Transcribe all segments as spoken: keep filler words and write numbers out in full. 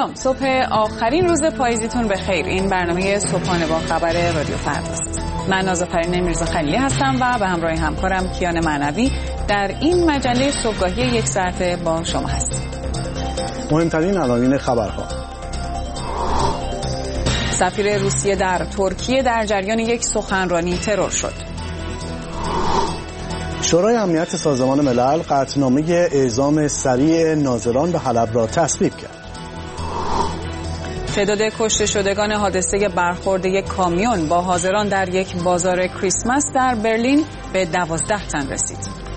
سلام، صبح آخرین روز پاییزیتون بخیر. این برنامه صبحانه با خبر رادیو فرداست. من نازافرین میرزا خلیلی هستم و به همراه همکارم کیان معنوی در این مجله صبحگاهی یک ساعته با شما هستیم. مهمترین عناوین خبرها: سفیر روسیه در ترکیه در جریان یک سخنرانی ترور شد. شورای امنیت سازمان ملل قطعنامه اعزام سریع ناظران به حلب را تصویب کرد. تعداد کشته شدگان حادثه برخورد یک کامیون با حاضران در یک بازار کریسمس در برلین به دوازده تن رسید.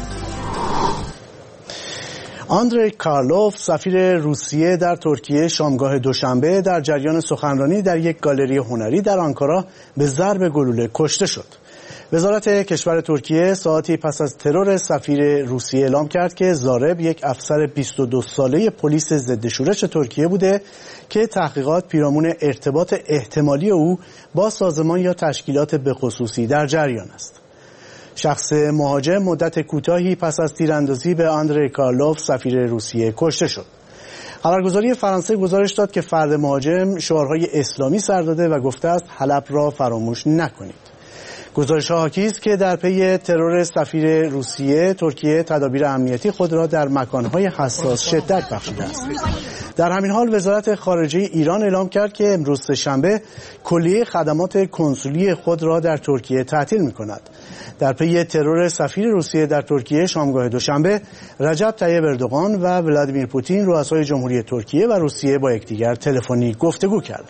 آندری کارلوف سفیر روسیه در ترکیه شامگاه دوشنبه در جریان سخنرانی در یک گالری هنری در آنکارا به ضرب گلوله کشته شد. وزارت کشور ترکیه ساعتی پس از ترور سفیر روسیه اعلام کرد که ضارب یک افسر بیست و دو ساله پلیس ضد شورش ترکیه بوده که تحقیقات پیرامون ارتباط احتمالی او با سازمان یا تشکیلات بخصوصی در جریان است. شخص مهاجم مدت کوتاهی پس از تیراندازی به آندری کارلوف سفیر روسیه کشته شد. خبرگزاری فرانسه گزارش داد که فرد مهاجم شعارهای اسلامی سر داده و گفته است حلب را فراموش نکنید. گزارش‌ها حاکی است که در پی ترور سفیر روسیه ترکیه تدابیر امنیتی خود را در مکان‌های حساس شدت بخشیده است. در همین حال وزارت خارجه ایران اعلام کرد که امروز سه‌شنبه کلیه خدمات کنسولی خود را در ترکیه تعطیل می‌کند. در پی ترور سفیر روسیه در ترکیه شامگاه دوشنبه رجب طیب اردوغان و ولادیمیر پوتین رؤسای جمهوری ترکیه و روسیه با یکدیگر تلفنی گفتگو کردند.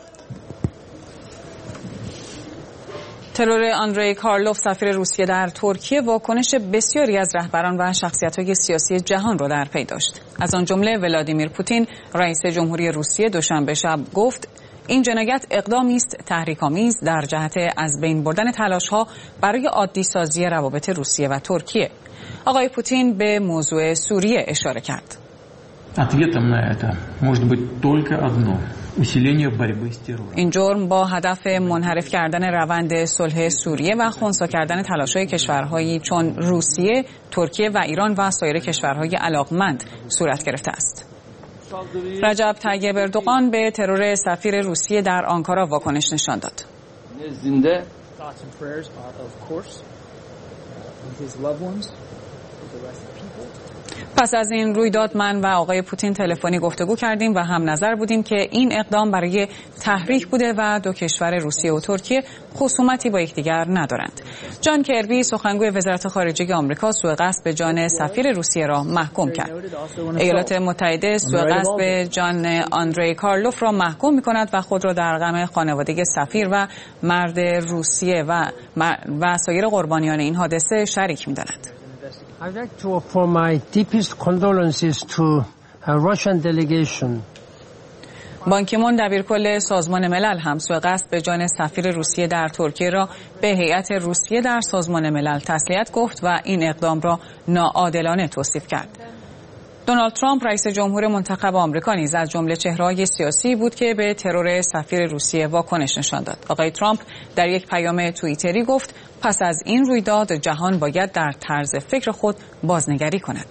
ترور آندری کارلوف سفیر روسیه در ترکیه واکنش بسیاری از رهبران و شخصیت‌های سیاسی جهان را در پی داشت. از آن جمله ولادیمیر پوتین رئیس جمهوری روسیه دوشنبه شب گفت این جنایت اقدامی است تحریک‌آمیز در جهت از بین بردن تلاش‌ها برای عادی سازی روابط روسیه و ترکیه. آقای پوتین به موضوع سوریه اشاره کرد. این جرم با هدف منحرف کردن روند صلح سوریه و خنثی کردن تلاش‌های کشورهایی چون روسیه، ترکیه و ایران و سایر کشورهای علاقمند صورت گرفته است. رجب طیب اردوغان به ترور سفیر روسیه در آنکارا واکنش نشان داد. پس از این رویداد من و آقای پوتین تلفنی گفتگو کردیم و هم نظر بودیم که این اقدام برای تحریک بوده و دو کشور روسیه و ترکیه خصومتی با یکدیگر ندارند. جان کربی سخنگوی وزارت خارجه آمریکا سوء قصد به جان سفیر روسیه را محکوم کرد. ایالات متحده سوء قصد به جان آندری کارلوف را محکوم می‌کند و خود را در غم خانواده سفیر و مرد روسیه و و سایر قربانیان این حادثه شریک می‌داند. I'd like to offer my deepest condolences to a Russian delegation. بان کی مون دبیرکل سازمان ملل هم سوء قصد به جان سفیر روسیه در ترکیه را به هیئت روسیه در سازمان ملل تسلیت گفت و این اقدام را ناعادلانه توصیف کرد. دونالد ترامپ رئیس جمهور منتخب آمریکا نیز از جمله چهره‌های سیاسی بود که به ترور سفیر روسیه واکنش نشان داد. آقای ترامپ در یک پیام توییتری گفت پس از این رویداد جهان باید در طرز فکر خود بازنگری کند.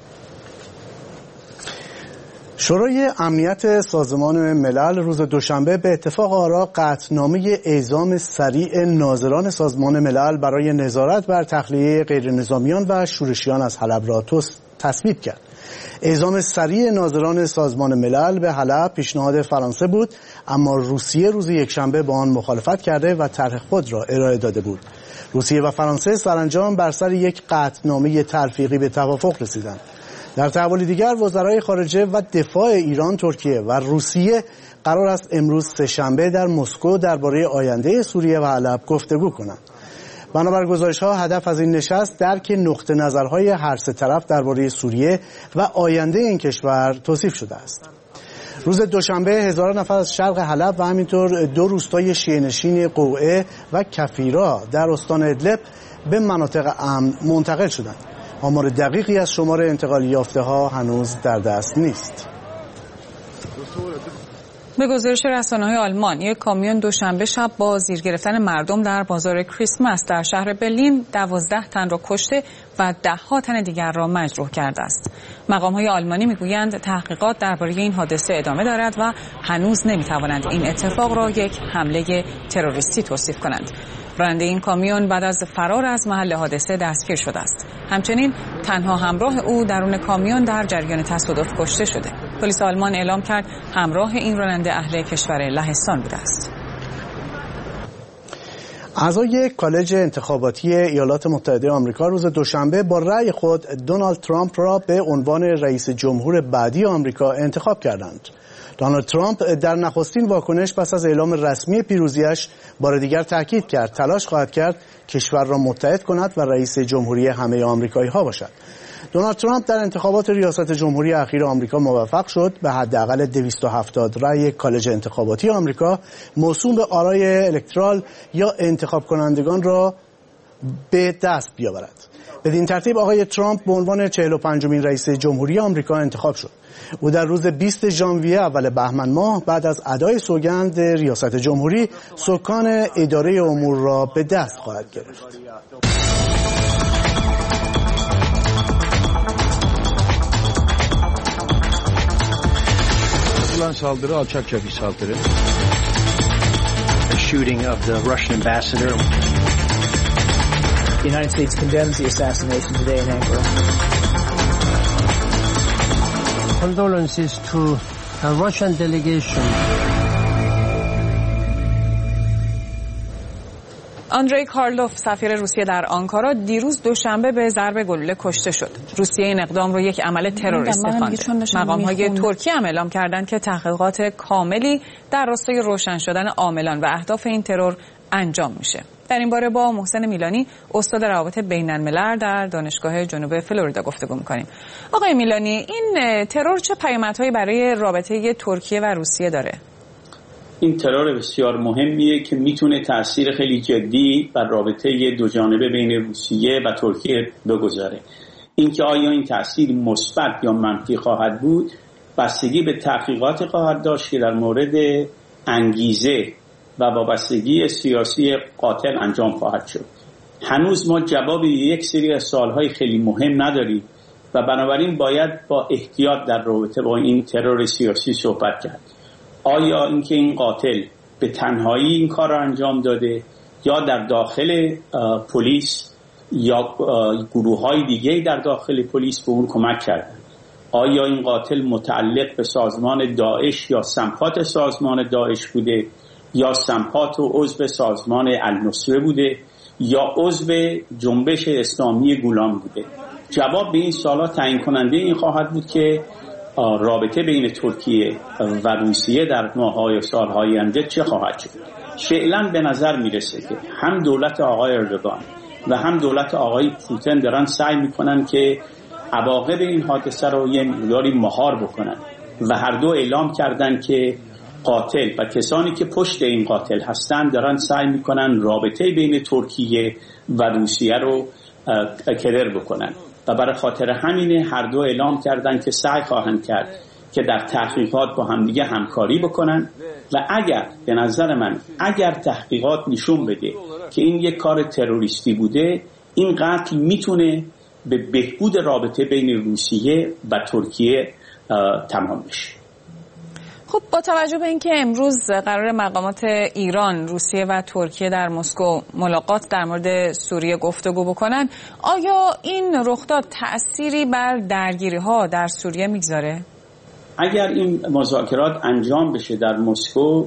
شورای امنیت سازمان ملل روز دوشنبه به اتفاق آرا قطعنامه اعزام سریع ناظران سازمان ملل برای نظارت بر تخلیه غیرنظامیان و شورشیان از حلب را تصویب کرد. اعزام سریع ناظران سازمان ملل به حلب پیشنهاد فرانسه بود، اما روسیه روز یکشنبه با آن مخالفت کرده و طرح خود را ارائه داده بود. روسیه و فرانسه سرانجام بر سر یک قطعنامه تلفیقی به توافق رسیدند. در تحولی دیگر وزرای خارجه و دفاع ایران، ترکیه و روسیه قرار است امروز سه‌شنبه در مسکو درباره آینده سوریه و حلب گفتگو کنند. بنابر گزارش‌ها هدف از این نشست درک نقطه نظرهای هر سه طرف درباره سوریه و آینده این کشور توصیف شده است. روز دوشنبه هزاران نفر از شرق حلب و همینطور دو روستای شیعه‌نشین قوعه و کفیرا در استان ادلب به مناطق امن منتقل شدند. آمار دقیقی از شمار انتقالی یافته‌ها هنوز در دست نیست. به گزارش رسانه‌های آلمان، یک کامیون دوشنبه شب با زیر گرفتن مردم در بازار کریسمس در شهر برلین دوازده تن را کشته و ده ها تن دیگر را مجروح کرده است. مقام‌های آلمانی میگویند تحقیقات درباره این حادثه ادامه دارد و هنوز نمی‌توانند این اتفاق را یک حمله تروریستی توصیف کنند. راننده این کامیون بعد از فرار از محل حادثه دستگیر شده است. همچنین تنها همراه او درون کامیون در جریان تصادف کشته شده. پلیس آلمان اعلام کرد همراه این راننده اهل کشور لهستان بوده است. اعضای کالج انتخاباتی ایالات متحده آمریکا روز دوشنبه با رأی خود دونالد ترامپ را به عنوان رئیس جمهور بعدی آمریکا انتخاب کردند. دونالد ترامپ در نخستین واکنش پس از اعلام رسمی پیروزیش بار دیگر تاکید کرد تلاش خواهد کرد کشور را متحد کند و رئیس جمهوری همه آمریکایی‌ها باشد. دونالد ترامپ در انتخابات ریاست جمهوری اخیر آمریکا موفق شد به حداقل دویست و هفتاد رأی کالج انتخاباتی آمریکا موسوم به آرای الکترال یا انتخاب کنندگان را به دست بیاورد. بدین ترتیب آقای ترامپ به عنوان چهل و پنجمین رئیس جمهوری آمریکا انتخاب شد. او در روز بیست ژانویه اول بهمن ماه بعد از ادای سوگند ریاست جمهوری سکان اداره امور را به dest خواهد گرفت. saldırı alçakça bir saldırı. The shooting of the Russian ambassador. The United States condemns the assassination today in Ankara. Condolences to a Russian delegation. آندری کارلوف سفیر روسیه در آنکارا دیروز دوشنبه به ضرب گلوله کشته شد. روسیه این اقدام را یک عمل تروریستی خوانده. مقام‌های ترکیه هم اعلام کردند که تحقیقات کاملی در راستای روشن شدن عاملان و اهداف این ترور انجام میشه. در این باره با محسن میلانی استاد روابط بین‌الملل در دانشگاه جنوب فلوریدا گفتگو می‌کنیم. آقای میلانی، این ترور چه پیامدهایی برای رابطه ترکیه و روسیه داره؟ این ترور بسیار مهمیه که میتونه تأثیر خیلی جدی بر رابطه دو جانبه بین روسیه و ترکیه بگذاره. اینکه آیا این تأثیر مثبت یا منفی خواهد بود بستگی به تحقیقات خواهد داشت که در مورد انگیزه و وابستگی سیاسی قاتل انجام خواهد شد. هنوز ما جواب یک سری از سوالهای خیلی مهم نداریم و بنابراین باید با احتیاط در رابطه با این ترور سیاسی صحبت کرد. آیا اینکه این قاتل به تنهایی این کار را انجام داده یا در داخل پلیس یا گروه‌های دیگه در داخل پلیس به اون کمک کردن؟ آیا این قاتل متعلق به سازمان داعش یا سمپات سازمان داعش بوده یا سمپات و عضو سازمان النصره بوده یا عضو جنبش اسلامی گولان بوده؟ جواب به این سوالا تعیین کننده این خواهد بود که رابطه بین ترکیه و روسیه در ماه‌های و سال‌های آینده چه خواهد شد. فعلا به نظر میرسه که هم دولت آقای اردوغان و هم دولت آقای پوتین دارن سعی میکنن که عواقب این حادثه رو یه مقداری مهار بکنن و هر دو اعلام کردن که قاتل و کسانی که پشت این قاتل هستن دارن سعی میکنن رابطه بین ترکیه و روسیه رو کدر بکنن و برای خاطر همینه هر دو اعلام کردن که سعی خواهند کرد که در تحقیقات با همدیگه همکاری بکنن و اگر به نظر من اگر تحقیقات نشون بده که این یک کار تروریستی بوده این قتل میتونه به بهبود رابطه بین روسیه و ترکیه تمام بشه. خب با توجه به اینکه امروز قرار مقامات ایران، روسیه و ترکیه در مسکو ملاقات در مورد سوریه گفتگو بکنن، آیا این رخداد تأثیری بر درگیری‌ها در سوریه میگذاره؟ اگر این مذاکرات انجام بشه در مسکو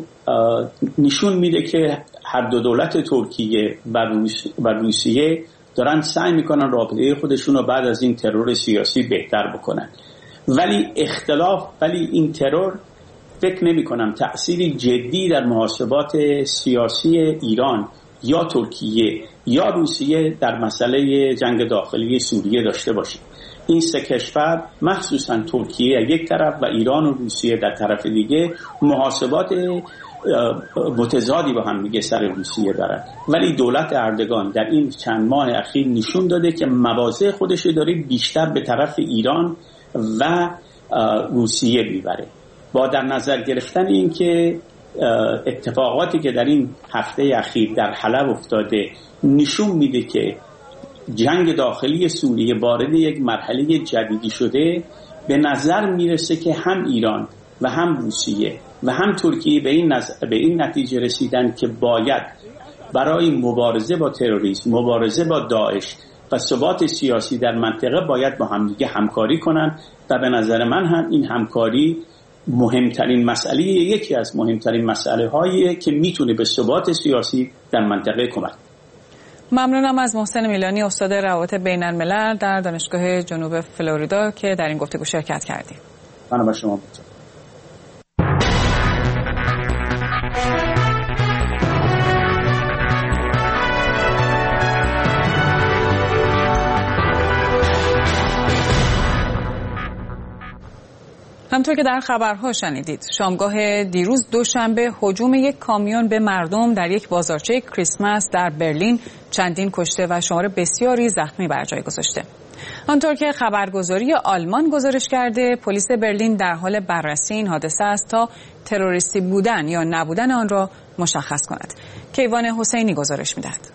نشون میده که هر دو دولت ترکیه و, روس و روسیه دارن سعی میکنن رابطه خودشون رو بعد از این ترور سیاسی بهتر بکنن. ولی اختلاف ولی این ترور فکر نمی کنم تأثیری جدی در محاسبات سیاسی ایران یا ترکیه یا روسیه در مسئله جنگ داخلی سوریه داشته باشه. این سه کشور مخصوصا ترکیه یک طرف و ایران و روسیه در طرف دیگه محاسبات متضادی با هم دیگه سر روسیه دارن. ولی دولت اردوغان در این چند ماه اخیر نشون داده که مواضع خودش داره بیشتر به طرف ایران و روسیه میبره با در نظر گرفتن این که اتفاقاتی که در این هفته اخیر در حلب افتاده نشون میده که جنگ داخلی سوریه وارد یک مرحله جدیدی شده، به نظر میرسه که هم ایران و هم روسیه و هم ترکیه به این, نظر، به این نتیجه رسیدن که باید برای مبارزه با تروریسم، مبارزه با داعش و ثبات سیاسی در منطقه باید با همدیگه همکاری کنن و به نظر من هم این همکاری مهمترین مسئله، یکی از مهمترین مسئله هاییه که میتونه به ثبات سیاسی در منطقه کمک. ممنونم از محسن میلانی، استاد روابط بین الملل در دانشگاه جنوب فلوریدا که در این گفتگو شرکت کردیم. من با شما بودم. همطور که در خبرها شنیدید، شامگاه دیروز دوشنبه هجوم یک کامیون به مردم در یک بازارچه کریسمس در برلین چندین کشته و شمار بسیاری زخمی بر جای گذاشته. آنطور که خبرگزاری آلمان گزارش کرده، پلیس برلین در حال بررسی این حادثه است تا تروریستی بودن یا نبودن آن را مشخص کند. کیوان حسینی گزارش می‌دهد.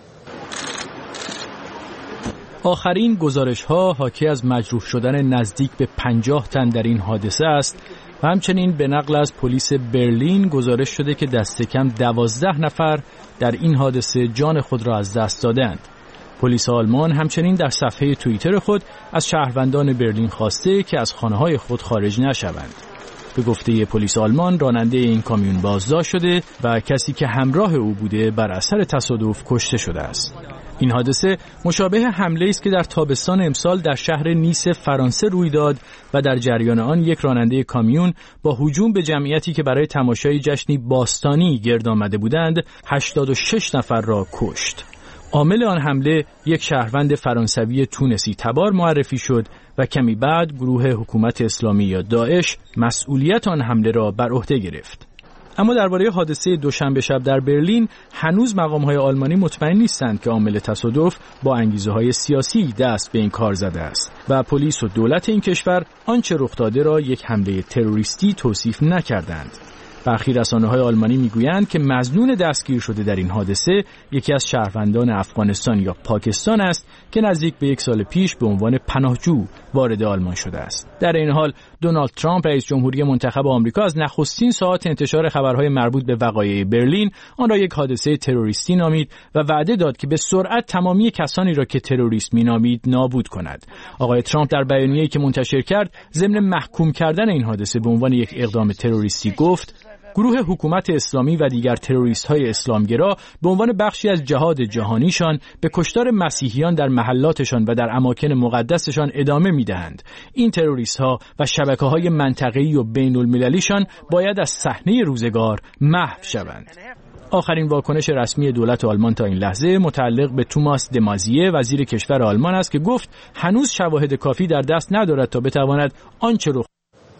آخرین گزارش‌ها حاکی از مجروح شدن نزدیک به پنجاه تن در این حادثه است و همچنین به نقل از پلیس برلین گزارش شده که دست کم دوازده نفر در این حادثه جان خود را از دست دادند. پلیس آلمان همچنین در صفحه توییتر خود از شهروندان برلین خواسته که از خانه‌های خود خارج نشوند. به گفته پلیس آلمان، راننده این کامیون بازداشت شده و کسی که همراه او بوده بر اثر تصادف کشته شده است. این حادثه مشابه حمله است که در تابستان امسال در شهر نیس فرانسه روی داد و در جریان آن یک راننده کامیون با هجوم به جمعیتی که برای تماشای جشنی باستانی گرد آمده بودند هشتاد و شش نفر را کشت. عامل آن حمله یک شهروند فرانسوی تونسی تبار معرفی شد و کمی بعد گروه حکومت اسلامی یا داعش مسئولیت آن حمله را بر عهده گرفت. اما درباره حادثه دوشنبه شب در برلین هنوز مقام‌های آلمانی مطمئن نیستند که عامل تصادف با انگیزه‌های سیاسی دست به این کار زده است و پلیس و دولت این کشور آنچه رخ داده را یک حمله تروریستی توصیف نکردند. برخی رسانه‌های آلمانی میگویند که مظنون دستگیر شده در این حادثه یکی از شهروندان افغانستان یا پاکستان است که نزدیک به یک سال پیش به عنوان پناهجو وارد آلمان شده است. در این حال دونالد ترامپ رئیس جمهوری منتخب آمریکا از نخستین ساعات انتشار خبرهای مربوط به وقایع برلین آن را یک حادثه تروریستی نامید و وعده داد که به سرعت تمامی کسانی را که تروریست مینامید نابود کند. آقای ترامپ در بیانیه‌ای که منتشر کرد ضمن محکوم کردن این حادثه به عنوان یک اقدام تروریستی گفت: گروه حکومت اسلامی و دیگر تروریست‌های اسلامگرا به عنوان بخشی از جهاد جهانیشان به کشتار مسیحیان در محلاتشان و در اماکن مقدسشان ادامه می‌دهند. این تروریست‌ها و شبکه‌های منطقه‌ای و بین‌المللیشان باید از صحنه روزگار محو شوند. آخرین واکنش رسمی دولت آلمان تا این لحظه متعلق به توماس دمازیه وزیر کشور آلمان است که گفت هنوز شواهد کافی در دست ندارد تا بتواند آنچه رخ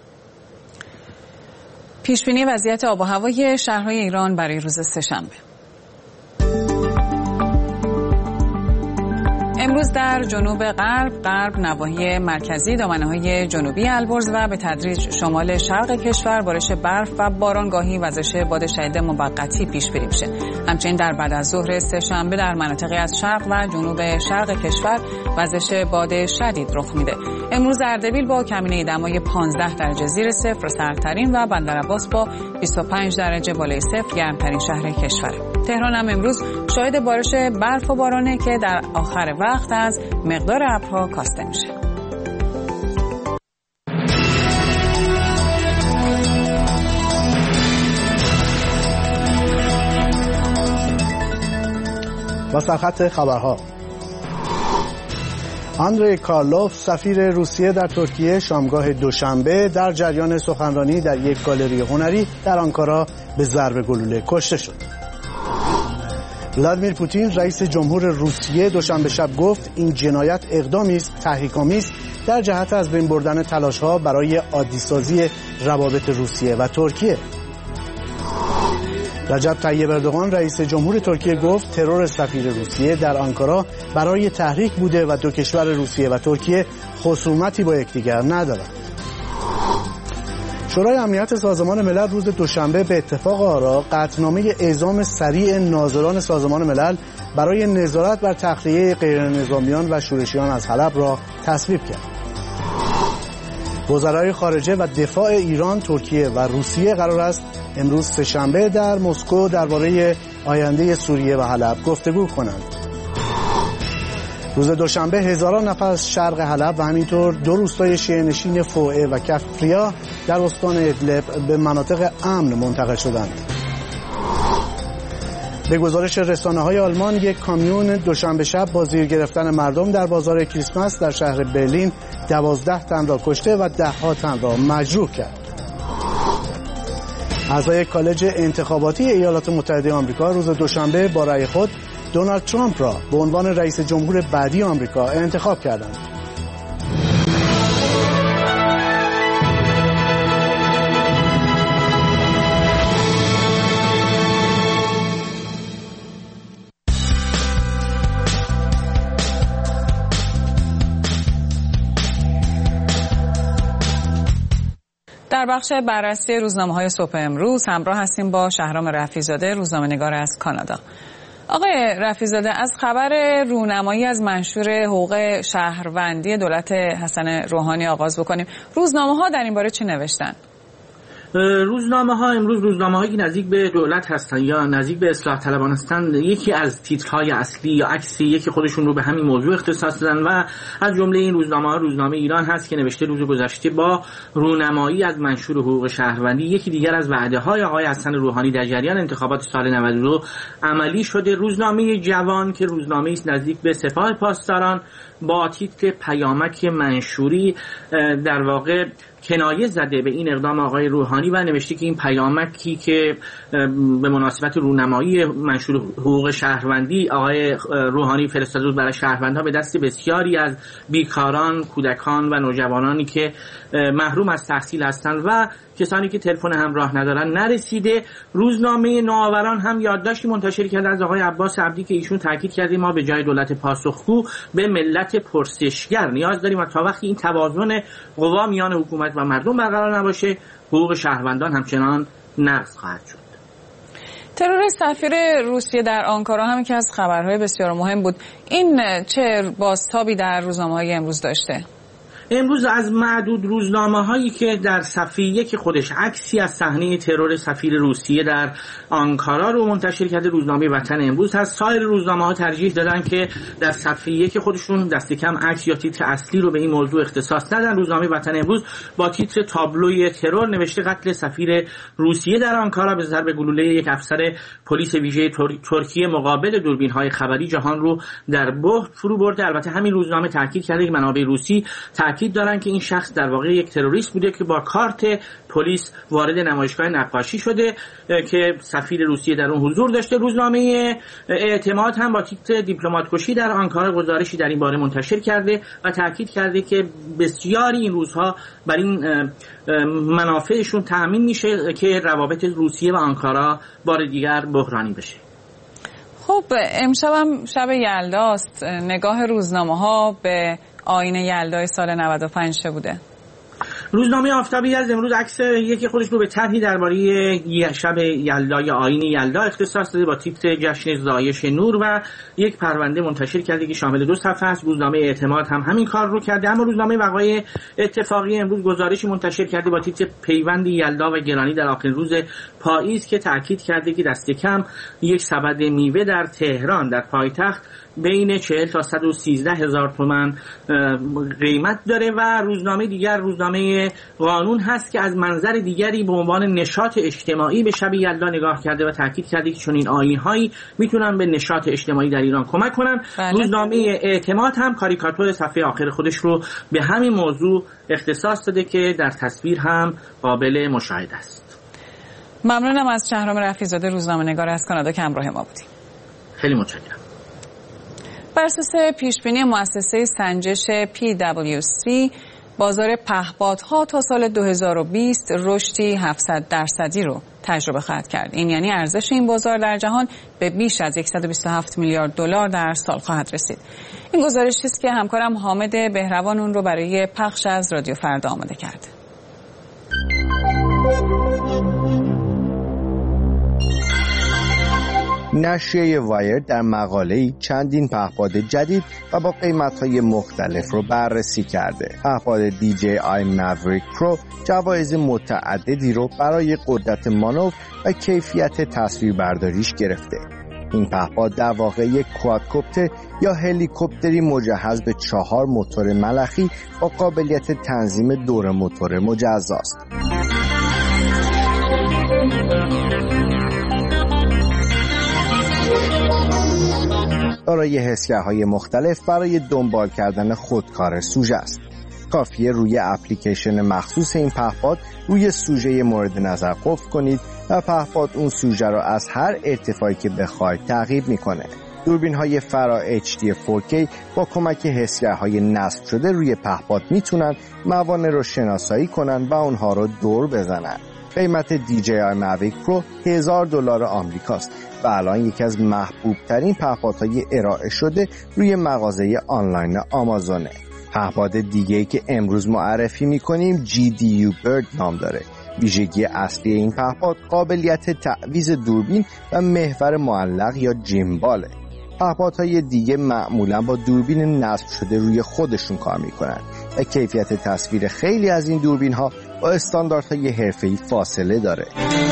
پیشبینی وضعیت آب و هوای شهرهای ایران برای روز سه‌شنبه. امروز در جنوب غرب، غرب، نواحی مرکزی، دامنه‌های جنوبی البرز و به تدریج شمال شرق کشور بارش برف و بارانگاهی وزش باد شدید موقتی پیش بینی میشه. همچنین در بعد از ظهر سه‌شنبه در مناطقی از شرق و جنوب شرق کشور وزش باد شدید رخ میده. امروز اردبیل با کمینه دمای پانزده درجه زیر صفر سردترین و بندرعباس با بیست و پنج درجه بالای صفر گرمترین شهر کشور. تهران هم امروز شاهد بارش برف و بارانه که در آخر وقت از مقدار ابرها کاسته میشه. با سرخط خبرها، آندری کارلوف سفیر روسیه در ترکیه شامگاه دوشنبه در جریان سخنرانی در یک گالری هنری در آنکارا به ضرب گلوله کشته شد. ولادیمیر پوتین رئیس جمهور روسیه دوشنبه شب گفت این جنایت اقدامی است تحریک‌آمیز در جهت از بین بردن تلاش‌ها برای عادی‌سازی روابط روسیه و ترکیه. رجب طیب اردوغان رئیس جمهور ترکیه گفت ترور سفیر روسیه در آنکارا برای تحریک بوده و دو کشور روسیه و ترکیه خصومتی با یکدیگر ندارند. شورای امنیت سازمان ملل روز دوشنبه به اتفاق آرا قطعنامه اعزام سریع ناظران سازمان ملل برای نظارت بر تخلیه غیرنظامیان و شورشیان از حلب را تصویب کرد. وزرای خارجه و دفاع ایران، ترکیه و روسیه قرار است امروز سه‌شنبه در مسکو درباره آینده سوریه و حلب گفتگو کنند. روز دوشنبه هزاران نفر از شرق حلب و همینطور دو روستای شیعه‌نشین فوعه و کفریا در استان ادلب به مناطق امن منتقل شدند. به گزارش رسانه‌های آلمان، یک کامیون دوشنبه شب با زیر گرفتن مردم در بازار کریسمس در شهر برلین دوازده تن را کشته و ده ها تن را مجروح کرد. اعضای کالج انتخاباتی ایالات متحده آمریکا روز دوشنبه با رأی خود دونالد ترامپ را به عنوان رئیس جمهور بعدی آمریکا انتخاب کردند. در بخش بررسی روزنامه‌های صبح امروز همراه هستیم با شهرام رفیع‌زاده، روزنامه‌نگار از کانادا. آقای رفیع‌زاده، از خبر رونمایی از منشور حقوق شهروندی دولت حسن روحانی آغاز بکنیم. روزنامه‌ها در این باره چی نوشتن؟ روزنامه ها امروز روزنامه هایی نزدیک به دولت هستن یا نزدیک به اصلاح طلبان هستن، یکی از تیترهای اصلی یا عکسی یکی خودشون رو به همین موضوع اختصاص دادن و از جمله این روزنامه ها روزنامه ایران هست که نوشته روز گذشته با رونمایی از منشور حقوق شهروندی یکی دیگر از وعده های آقای حسن روحانی در جریان انتخابات سال نود و دو عملی شده. روزنامه جوان که روزنامه است نزدیک به سپاه پاسداران با تیتر پیامک منشوری در واقع کنایه زده به این اقدام آقای روحانی و نوشته که این پیامکی که به مناسبت رونمایی منشور حقوق شهروندی آقای روحانی فرستاده بود برای شهروندها به دست بسیاری از بیکاران، کودکان و نوجوانانی که محروم از تحصیل هستند و کسانی که تلفن همراه ندارن نرسیده. روزنامه نوآوران هم یادداشتی منتشر کرده از آقای عباس عبدی که ایشون تاکید کرده ما به جای دولت پاسخگو به ملت پرسشگر نیاز داریم و تا وقتی این توازن قوا میان حکومت و مردم برقرار نباشه حقوق شهروندان همچنان نقض خواهد شد. ترور سفیر روسیه در آنکارا هم که از خبرهای بسیار مهم بود. این چه بازتابی در روزنامه‌های امروز داشته؟ امروز از معدود روزنامه هایی که در صفحه یک خودش عکسی از صحنه ترور سفیر روسیه در آنکارا رو منتشر کرده روزنامه وطن امروز هست. سایر روزنامه ها ترجیح دادن که در صفحه یک خودشون دست کم عکس یا تیتر اصلی رو به این موضوع اختصاص ندن. روزنامه وطن امروز با تیتر تابلوی ترور نوشته قتل سفیر روسیه در آنکارا به ضرب گلوله یک افسر پلیس ویژه ترکیه مقابل دوربین های خبری جهان رو در بهت فرو برده. البته همین روزنامه تاکید کرده که منابع روسی تاکید دارن که این شخص در واقع یک تروریست بوده که با کارت پلیس وارد نمایشگاه نقاشی شده که سفیر روسیه در اون حضور داشته. روزنامه اعتماد هم با تیتر دیپلمات کشی در آنکارا گزارشی در این باره منتشر کرده و تاکید کرده که بسیاری این روزها بر این منافعشون تأمین میشه که روابط روسیه و آنکارا بار دیگر بحرانی بشه. خب امشب هم شب یلداست. نگاه روزنامه‌ها به آیین یلدای سال نود و پنج چه بوده؟ روزنامه آفتابی از امروز عکس یکی خودش رو به طرحی درباره شب یلدای آیین یلدا اختصاص داده با تیتر جشن زایش نور و یک پرونده منتشر کرده که شامل دو صفحه است. روزنامه اعتماد هم همین کار رو کرده، اما روزنامه وقایع اتفاقی امروز گزارشی منتشر کرده با تیتر پیوند یلدا و گرانی در آخرین روز پاییز که تاکید کرده که دست کم یک سبد میوه در تهران در پایتخت بین چهل تا صد و سیزده هزار تومان قیمت داره. و روزنامه دیگر روزنامه قانون هست که از منظر دیگری به عنوان نشاط اجتماعی به شب یلدا نگاه کرده و تاکید کرده که چون این آیین‌هایی میتونن به نشاط اجتماعی در ایران کمک کنن. بله. روزنامه اعتماد هم کاریکاتور صفحه آخر خودش رو به همین موضوع اختصاص داده که در تصویر هم قابل مشاهده است. ممنونم از شهرام رفیع‌زاده، روزنامه‌نگار از کانادا که همراه ما بودیم. خیلی متشکرم. بر اساس پیشبینی مؤسسه سنجش پی دبلیو سی بازار پهپادها تا سال دو هزار و بیست رشدی هفتصد درصدی رو تجربه خواهد کرد. این یعنی ارزش این بازار در جهان به بیش از صد و بیست و هفت میلیارد دلار در سال خواهد رسید. این گزارشی است که همکارم حامد بهروان اون رو برای پخش از رادیو فردا آماده کرده. نشریه وایر در مقاله‌ای چندین پهپاد جدید و با قیمت‌های مختلف رو بررسی کرده. پهپاد دی جی آی Maverick Pro جوایز متعددی رو برای قدرت مانور و کیفیت تصویربرداریش گرفته. این پهپاد در واقع یک کوادکوپتر یا هلیکوپتری مجهز به چهار موتور ملخی با قابلیت تنظیم دور موتور مجزاست. دارای حسگرهای مختلف برای دنبال کردن خودکار سوژه است. کافیه روی اپلیکیشن مخصوص این پهپاد روی سوژه مورد نظر قفل کنید و پهپاد اون سوژه را از هر ارتفاعی که بخواید تعقیب میکنه. دوربین‌های فرا اچ دی فور کی با کمک حسگرهای نصب شده روی پهپاد میتونن موانع رو شناسایی کنن و اونها رو دور بزنن. قیمت دی جی آی Mavic Pro هزار دلار آمریکاست و الان یکی از محبوب ترین پهپادهای ارائه شده روی مغازه آنلاین آمازونه. پهپاد دیگه‌ای که امروز معرفی می‌کنیم جی دی یو Bird نام داره. ویژگی اصلی این پهپاد قابلیت تعویض دوربین و محور معلق یا جیمباله. پهپادهای دیگه معمولا با دوربین نصب شده روی خودشون کار میکنن و کیفیت تصویر خیلی از این دوربین ها با استانداردهای حرفه‌ای فاصله داره.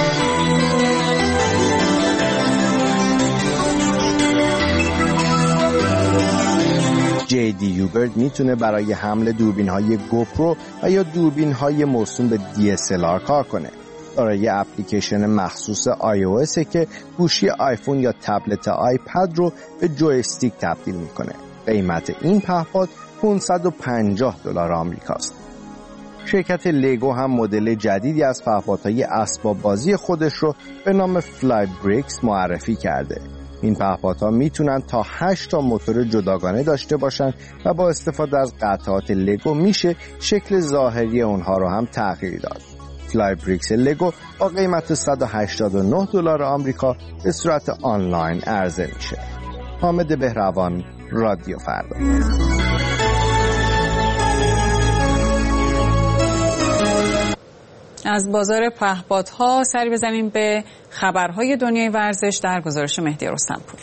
جی دی یو Bird میتونه برای حمل دوربین های گوپرو و یا دوربین های موسوم به دی اس ال آر کار کنه. دارای اپلیکیشن مخصوص آی او اس که گوشی آیفون یا تبلت آیپد رو به جویستیک تبدیل میکنه. قیمت این پهپاد پانصد و پنجاه دلار آمریکاست. شرکت لگو هم مدل جدیدی از پهپادهای اسباب بازی خودش رو به نام فلای بریکس معرفی کرده. این پهپادها میتونن تا هشت تا موتور جداگانه داشته باشن و با استفاده از قطعات لگو میشه شکل ظاهری اونها رو هم تغییر داد. فلای بریکس لگو با قیمت صد و هشتاد و نه دلار آمریکا به صورت آنلاین عرضه میشه. حامد بهروان، رادیو فردا. از بازار پهپادها سری بزنیم به خبرهای دنیای ورزش در گزارش مهدی رستمپور.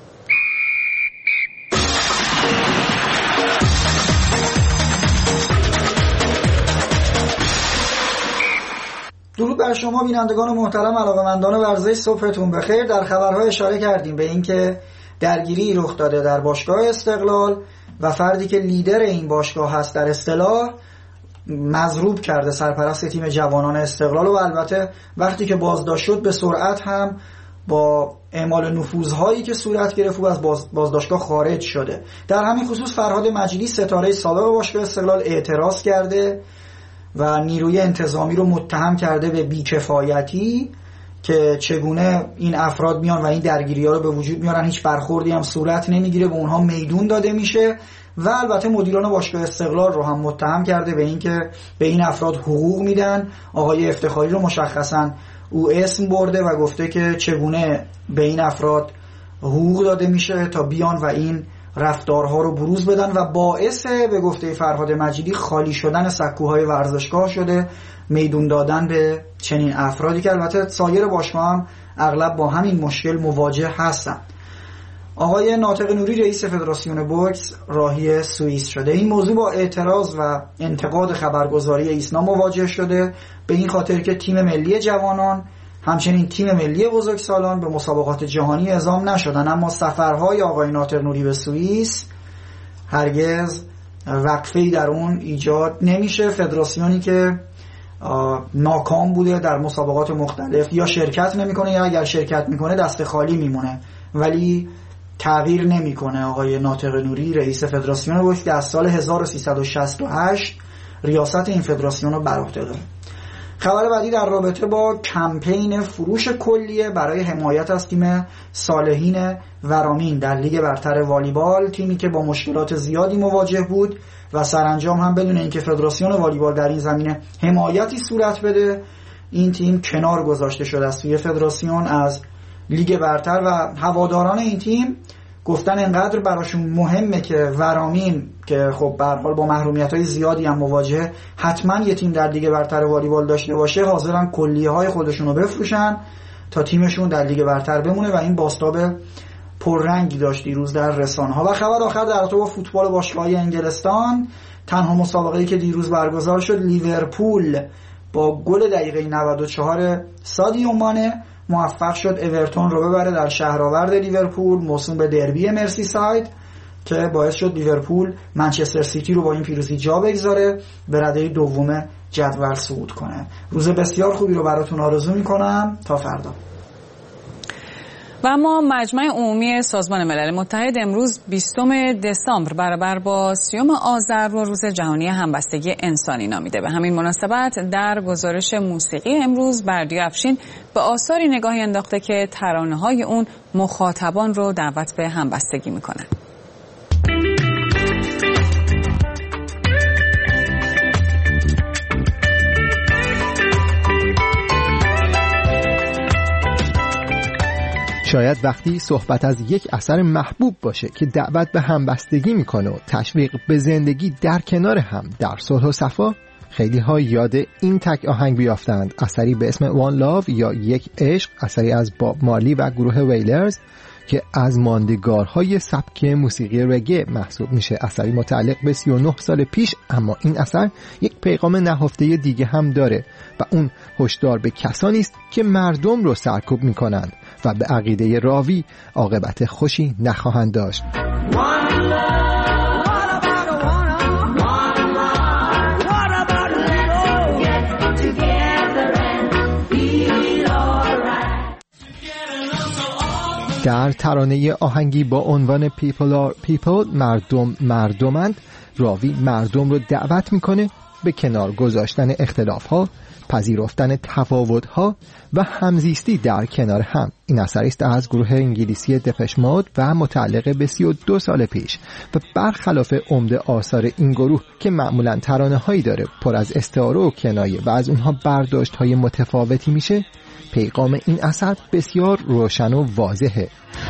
درود بر شما بینندگان محترم، علاقه‌مندان ورزش، صبحتون بخیر. در خبرهای اشاره کردیم به اینکه درگیری رخ داده در باشگاه استقلال و فردی که لیدر این باشگاه هست در اصطلاح مضروب کرده سرپرست تیم جوانان استقلال و البته وقتی که بازداشت شد به سرعت هم با اعمال نفوذهایی که صورت گرفت و از باز بازداشتگاه خارج شده. در همین خصوص فرهاد مجیدی ستاره سابق باشگاه استقلال اعتراض کرده و نیروی انتظامی رو متهم کرده به بیکفایتی که چگونه این افراد میان و این درگیری‌ها رو به وجود میارن، هیچ برخوردی هم صورت نمیگیره، به اونها میدون داده میشه و البته مدیران باشگاه استقلال رو هم متهم کرده به اینکه به این افراد حقوق میدن. آقای افتخاری رو مشخصاً او اسم برده و گفته که چگونه به این افراد حقوق داده میشه تا بیان و این رفتارها رو بروز بدن و باعث به گفته فرهاد مجیدی خالی شدن سکوهای ورزشگاه شده، میدون دادن به چنین افرادی که البته سایر باشگاه هم اغلب با همین مشکل مواجه هستن. آقای ناطق نوری رئیس فدراسیون بوکس راهی سوئیس شده. این موضوع با اعتراض و انتقاد خبرگزاری ایسنا مواجه شده به این خاطر که تیم ملی جوانان همچنین تیم ملی بزرگسالان به مسابقات جهانی اعزام نشدن، اما سفرهای آقای ناطق نوری به سوئیس هرگز وقفه‌ای در اون ایجاد نمیشه. فدراسیونی که ناکام بوده در مسابقات مختلف یا شرکت نمیکنه یا اگر شرکت میکنه دست خالی میمونه، ولی تغییر نمیکنه. آقای ناطق نوری رئیس فدراسیون بوکس که از سال هزار و سیصد و شصت و هشت ریاست این فدراسیون رو بر عهده داره. خبر بعدی در رابطه با کمپین فروش کلیه برای حمایت از تیم صالحین ورامین در لیگ برتر والیبال، تیمی که با مشکلات زیادی مواجه بود و سرانجام هم بدون اینکه فدراسیون والیبال در این زمینه حمایتی صورت بده این تیم کنار گذاشته شده است توی فدراسیون از لیگ برتر و هواداران این تیم گفتن انقدر براشون مهمه که ورامین که خب به هر حال با محرومیت‌های زیادی هم مواجهه حتما یه تیم در لیگ برتر والیبال داشته باشه، حاضرن کلیه‌های خودشون رو بفروشن تا تیمشون در لیگ برتر بمونه و این بازتاب پررنگی داشت دیروز در رسانه‌ها. و خبر آخر در رابطه با فوتبال باشگاه‌های انگلستان، تنها مسابقه‌ای که دیروز برگزار شد لیورپول با گل دقیقه نود و چهار سادیو مانه موفق شد اورتون رو ببره در شهرآورد لیورپول، موسوم به دربی مرسیساید، که باعث شد لیورپول منچستر سیتی رو با این پیروزی جا بگذاره، به رده دوم جدول صعود کنه. روز بسیار خوبی رو براتون آرزو میکنم. تا فردا. و اما مجمع عمومی سازمان ملل متحد امروز بیستم دسامبر برابر با سیوم آذر رو روز جهانی همبستگی انسانی نامیده. به همین مناسبت در گزارش موسیقی امروز بردیا افشین به آثاری نگاهی انداخته که ترانه‌های اون مخاطبان رو دعوت به همبستگی میکنن. شاید وقتی صحبت از یک اثر محبوب باشه که دعوت به همبستگی میکنه و تشویق به زندگی در کنار هم در صلح و صفا، خیلی ها یاد این تک آهنگ بیافتند، اثری به اسم وان لاو یا یک عشق، اثری از باب مارلی و گروه ویلرز که از ماندگارهای سبک موسیقی رگه محسوب میشه. اثری متعلق به سی و نه سال پیش، اما این اثر یک پیغام نهفته دیگه هم داره و اون هشدار به کسانی است که مردم رو سرکوب میکنند و به عقیده راوی عاقبت خوشی نخواهند داشت. در ترانه آهنگی با عنوان People are People، مردم مردمند، راوی مردم رو دعوت میکنه به کنار گذاشتن اختلاف‌ها، پذیرفتن تفاوت‌ها و همزیستی در کنار هم. این اثری است از گروه انگلیسی دپش مود و متعلق به سی و دو سال پیش و برخلاف عمده آثار این گروه که معمولاً ترانه‌هایی داره پر از استعاره و کنایه و از اونها برداشت‌های متفاوتی میشه، پیغام این اثر بسیار روشن و واضحه.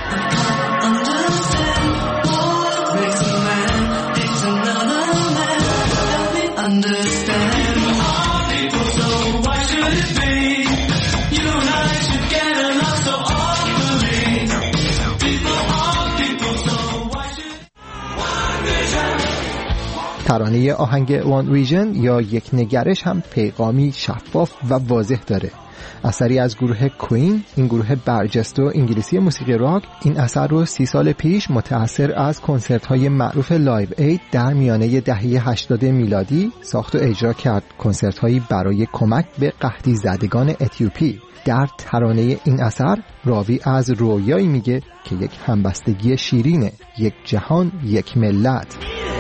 ترانه آهنگ وان ویژن یا یک نگرش هم پیغامی شفاف و واضح داره. اثری از گروه کوین، این گروه برجسته انگلیسی موسیقی راک، این اثر رو سی سال پیش متأثر از کنسرت‌های معروف لایو اید در میانه دهه هشتاد میلادی ساخت و اجرا کرد، کنسرت‌هایی برای کمک به قحطی زدگان اتیوپی. در ترانه این اثر راوی از رویایی میگه که یک همبستگی شیرینه، یک جهان، یک ملت.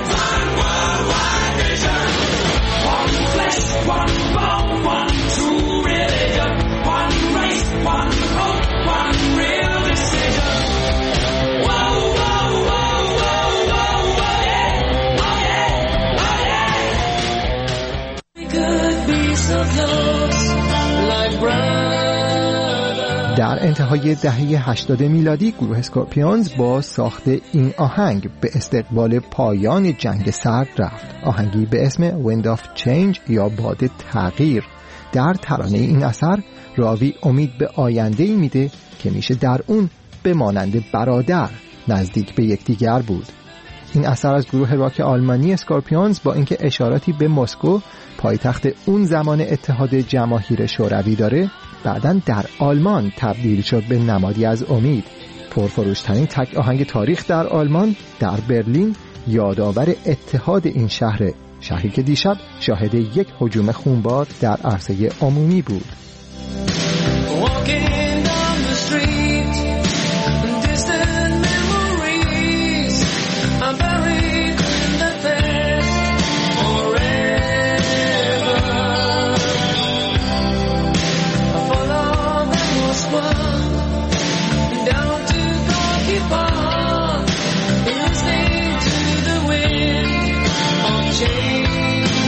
در انتهای دهه هشتاد میلادی گروه اسکورپیونز با ساخت این آهنگ به استقبال پایان جنگ سرد رفت. آهنگی به اسم Wind of Change یا باد تغییر. در ترانه این اثر راوی امید به آینده‌ای میده که میشه در اون به مانند برادر نزدیک به یکدیگر بود. این اثر از گروه راک آلمانی اسکورپیونز با اینکه اشاراتی به مسکو، پایتخت اون زمان اتحاد جماهیر شوروی داره، بعداً در آلمان تبدیل شد به نمادی از امید. پرفروشترین تک آهنگ تاریخ در آلمان، در برلین، یادآور اتحاد این شهر، شهری که دیشب شاهد یک هجوم خونبار در عرصه عمومی بود.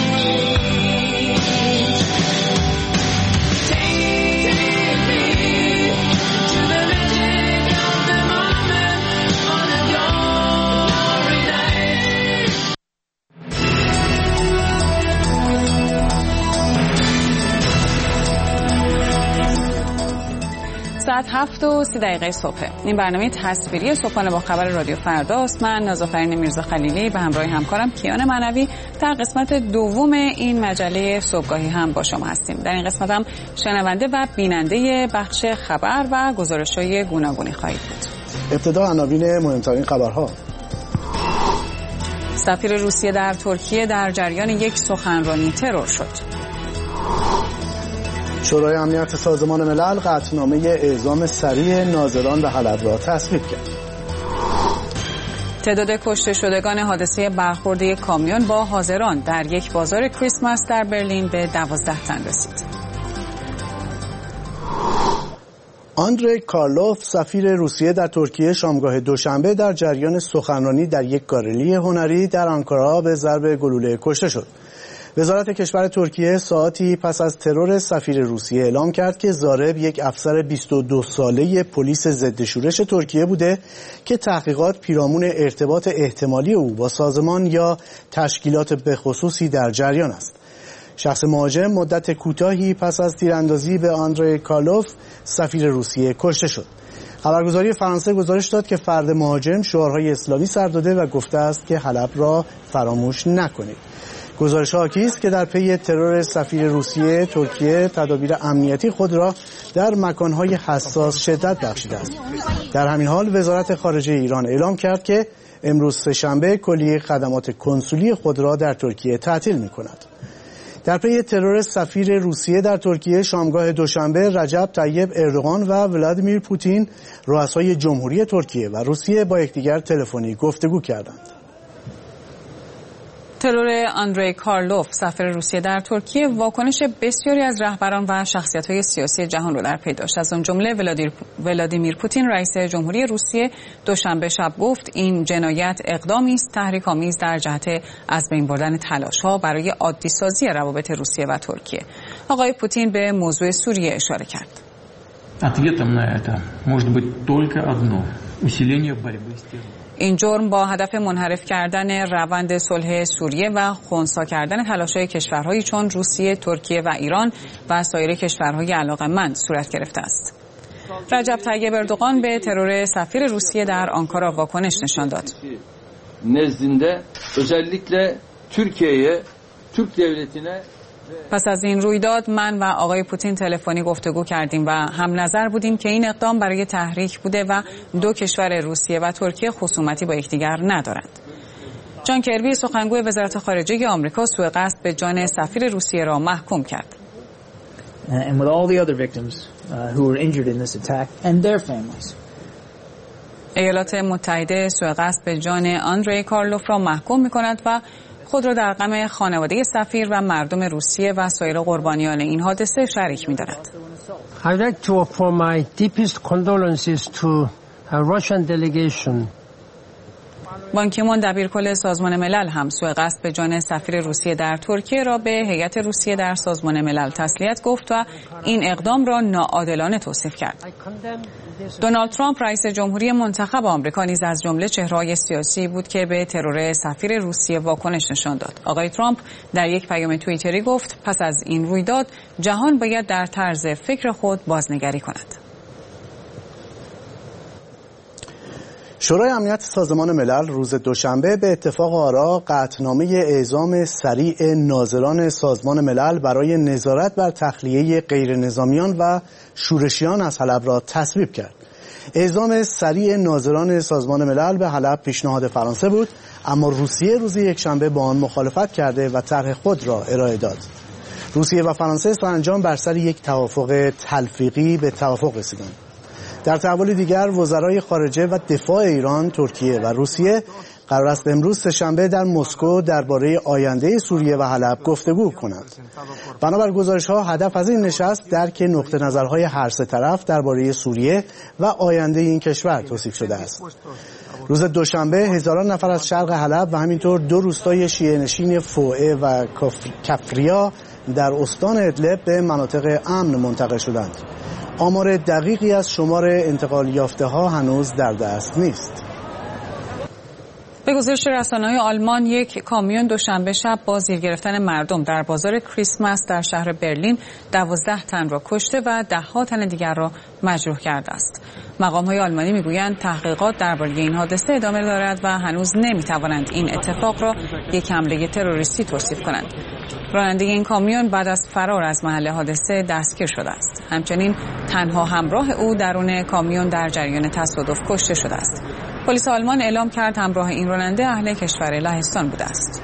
Take me ساعت هفت و سی دقیقه صبح. این برنامه تصویری صبحانه با خبر رادیو فرداست. من نازافرین میرزا خلیلی به همراه همکارم کیان معنوی در قسمت دوم این مجله صبحگاهی هم با شما هستیم. در این قسمت هم شنونده و بیننده بخش خبر و گزارش‌های گوناگونی خواهید بود. ابتدا عناوین مهمترین خبرها. سفیر روسیه در ترکیه در جریان یک سخنرانی ترور شد. شورای امنیت سازمان ملل قطعنامه اعزام سریع ناظران به حلب را تصویب کرد. تعداد کشته شدگان حادثه برخورد یک کامیون با حاضران در یک بازار کریسمس در برلین به دوازده تن رسید. آندری کارلوف سفیر روسیه در ترکیه شامگاه دوشنبه در جریان سخنرانی در یک گالری هنری در آنکارا به ضرب گلوله کشته شد. وزارت کشور ترکیه ساعتی پس از ترور سفیر روسیه اعلام کرد که ضارب یک افسر بیست و دو ساله پلیس ضد شورش ترکیه بوده که تحقیقات پیرامون ارتباط احتمالی او با سازمان یا تشکیلات بخصوصی در جریان است. شخص مهاجم مدت کوتاهی پس از تیراندازی به آندری کارلوف سفیر روسیه کشته شد. خبرگزاری فرانسه گزارش داد که فرد مهاجم شعارهای اسلامی سر داده و گفته است که حلب را فراموش نکنید. گزارش حاکی است که در پی ترور سفیر روسیه ترکیه تدابیر امنیتی خود را در مکانهای حساس شدت بخشیده است. در همین حال وزارت خارجه ایران اعلام کرد که امروز سه‌شنبه کلیه خدمات کنسولی خود را در ترکیه تعطیل می‌کند. در پی ترور سفیر روسیه در ترکیه شامگاه دوشنبه رجب طیب اردوغان و ولادیمیر پوتین رؤسای جمهوری ترکیه و روسیه با یکدیگر تلفنی گفتگو کردند. ترور آندری کارلوف سفیر روسیه در ترکیه واکنش بسیاری از رهبران و شخصیت‌های سیاسی جهان را در پی داشت. از آن جمله ولادیمیر پوتین رئیس جمهوری روسیه دوشنبه شب گفت این جنایت اقدامی است تحریک‌آمیز در جهت از بین بردن تلاش‌ها برای عادی‌سازی روابط روسیه و ترکیه. آقای پوتین به موضوع سوریه اشاره کرد. Ответом на это может быть только одно – усиление борьбы с террором. این جرم با هدف منحرف کردن روند صلح سوریه و خنثی کردن تلاش‌های کشورهایی چون روسیه، ترکیه و ایران و سایر کشورهای علاقه‌مند صورت گرفته است. رجب طیب اردوغان به ترور سفیر روسیه در آنکارا واکنش نشان داد. nezdinde özellikle Türkiye'ye, Türk devletine پس از این رویداد من و آقای پوتین تلفنی گفتگو کردیم و هم نظر بودیم که این اقدام برای تحریک بوده و دو کشور روسیه و ترکیه خصومتی با یکدیگر ندارند. جان کربی سخنگوی وزارت خارجه آمریکا سوء قصد به جان سفیر روسیه را محکوم کرد. And with all the other victims uh, who were injured in this attack and their families. ایالات متحده سوء قصد به جان آندری کارلوف را محکوم می‌کند و خود را در غم خانواده سفیر و مردم روسیه و سایر قربانیان این حادثه شریک می‌داند. I'd like to offer my deepest condolences to a Russian delegation. بان کی مون دبیرکل سازمان ملل هم سوء قصد به جان سفیر روسیه در ترکیه را به هیئت روسیه در سازمان ملل تسلیت گفت و این اقدام را ناعادلانه توصیف کرد. دونالد ترامپ رئیس جمهوری منتخب آمریکا نیز از جمله چهره‌های سیاسی بود که به ترور سفیر روسیه واکنش نشان داد. آقای ترامپ در یک پیام توییتری گفت پس از این رویداد جهان باید در طرز فکر خود بازنگری کند. شورای امنیت سازمان ملل روز دوشنبه به اتفاق آرا قطعنامه اعزام سریع ناظران سازمان ملل برای نظارت بر تخلیه غیرنظامیان و شورشیان از حلب را تصویب کرد. اعزام سریع ناظران سازمان ملل به حلب پیشنهاد فرانسه بود، اما روسیه روز یکشنبه با آن مخالفت کرده و طرح خود را ارائه داد. روسیه و فرانسه سرانجام بر سر یک توافق تلفیقی به توافق رسیدند. در تحول دیگر وزرای خارجه و دفاع ایران، ترکیه و روسیه قرار است امروز سه‌شنبه در مسکو درباره آینده سوریه و حلب گفتگو کنند. بنابر گزارش‌ها هدف از این نشست درک نقطه نظرهای هر سه طرف درباره سوریه و آینده این کشور توصیف شده است. روز دوشنبه هزاران نفر از شرق حلب و همینطور دو روستای شیعه‌نشین فوعه و کفریا در استان ادلب به مناطق امن منتقل شدند. آمار دقیقی از شمار انتقال یافته ها هنوز در دست نیست. به گزارش رسانه‌های آلمان، یک کامیون دوشنبه شب با زیر گرفتن مردم در بازار کریسمس در شهر برلین دوازده تن را کشته و ده ها تن دیگر را مجروح کرده است. مقام‌های آلمانی میگویند تحقیقات درباره این حادثه ادامه دارد و هنوز نمی‌توانند این اتفاق را یک حمله تروریستی توصیف کنند. راننده این کامیون بعد از فرار از محل حادثه دستگیر شده است. همچنین تنها همراه او درون کامیون در جریان تصادف کشته شده است. پلیس آلمان اعلام کرد همراه این راننده اهل کشور لهستان بوده است.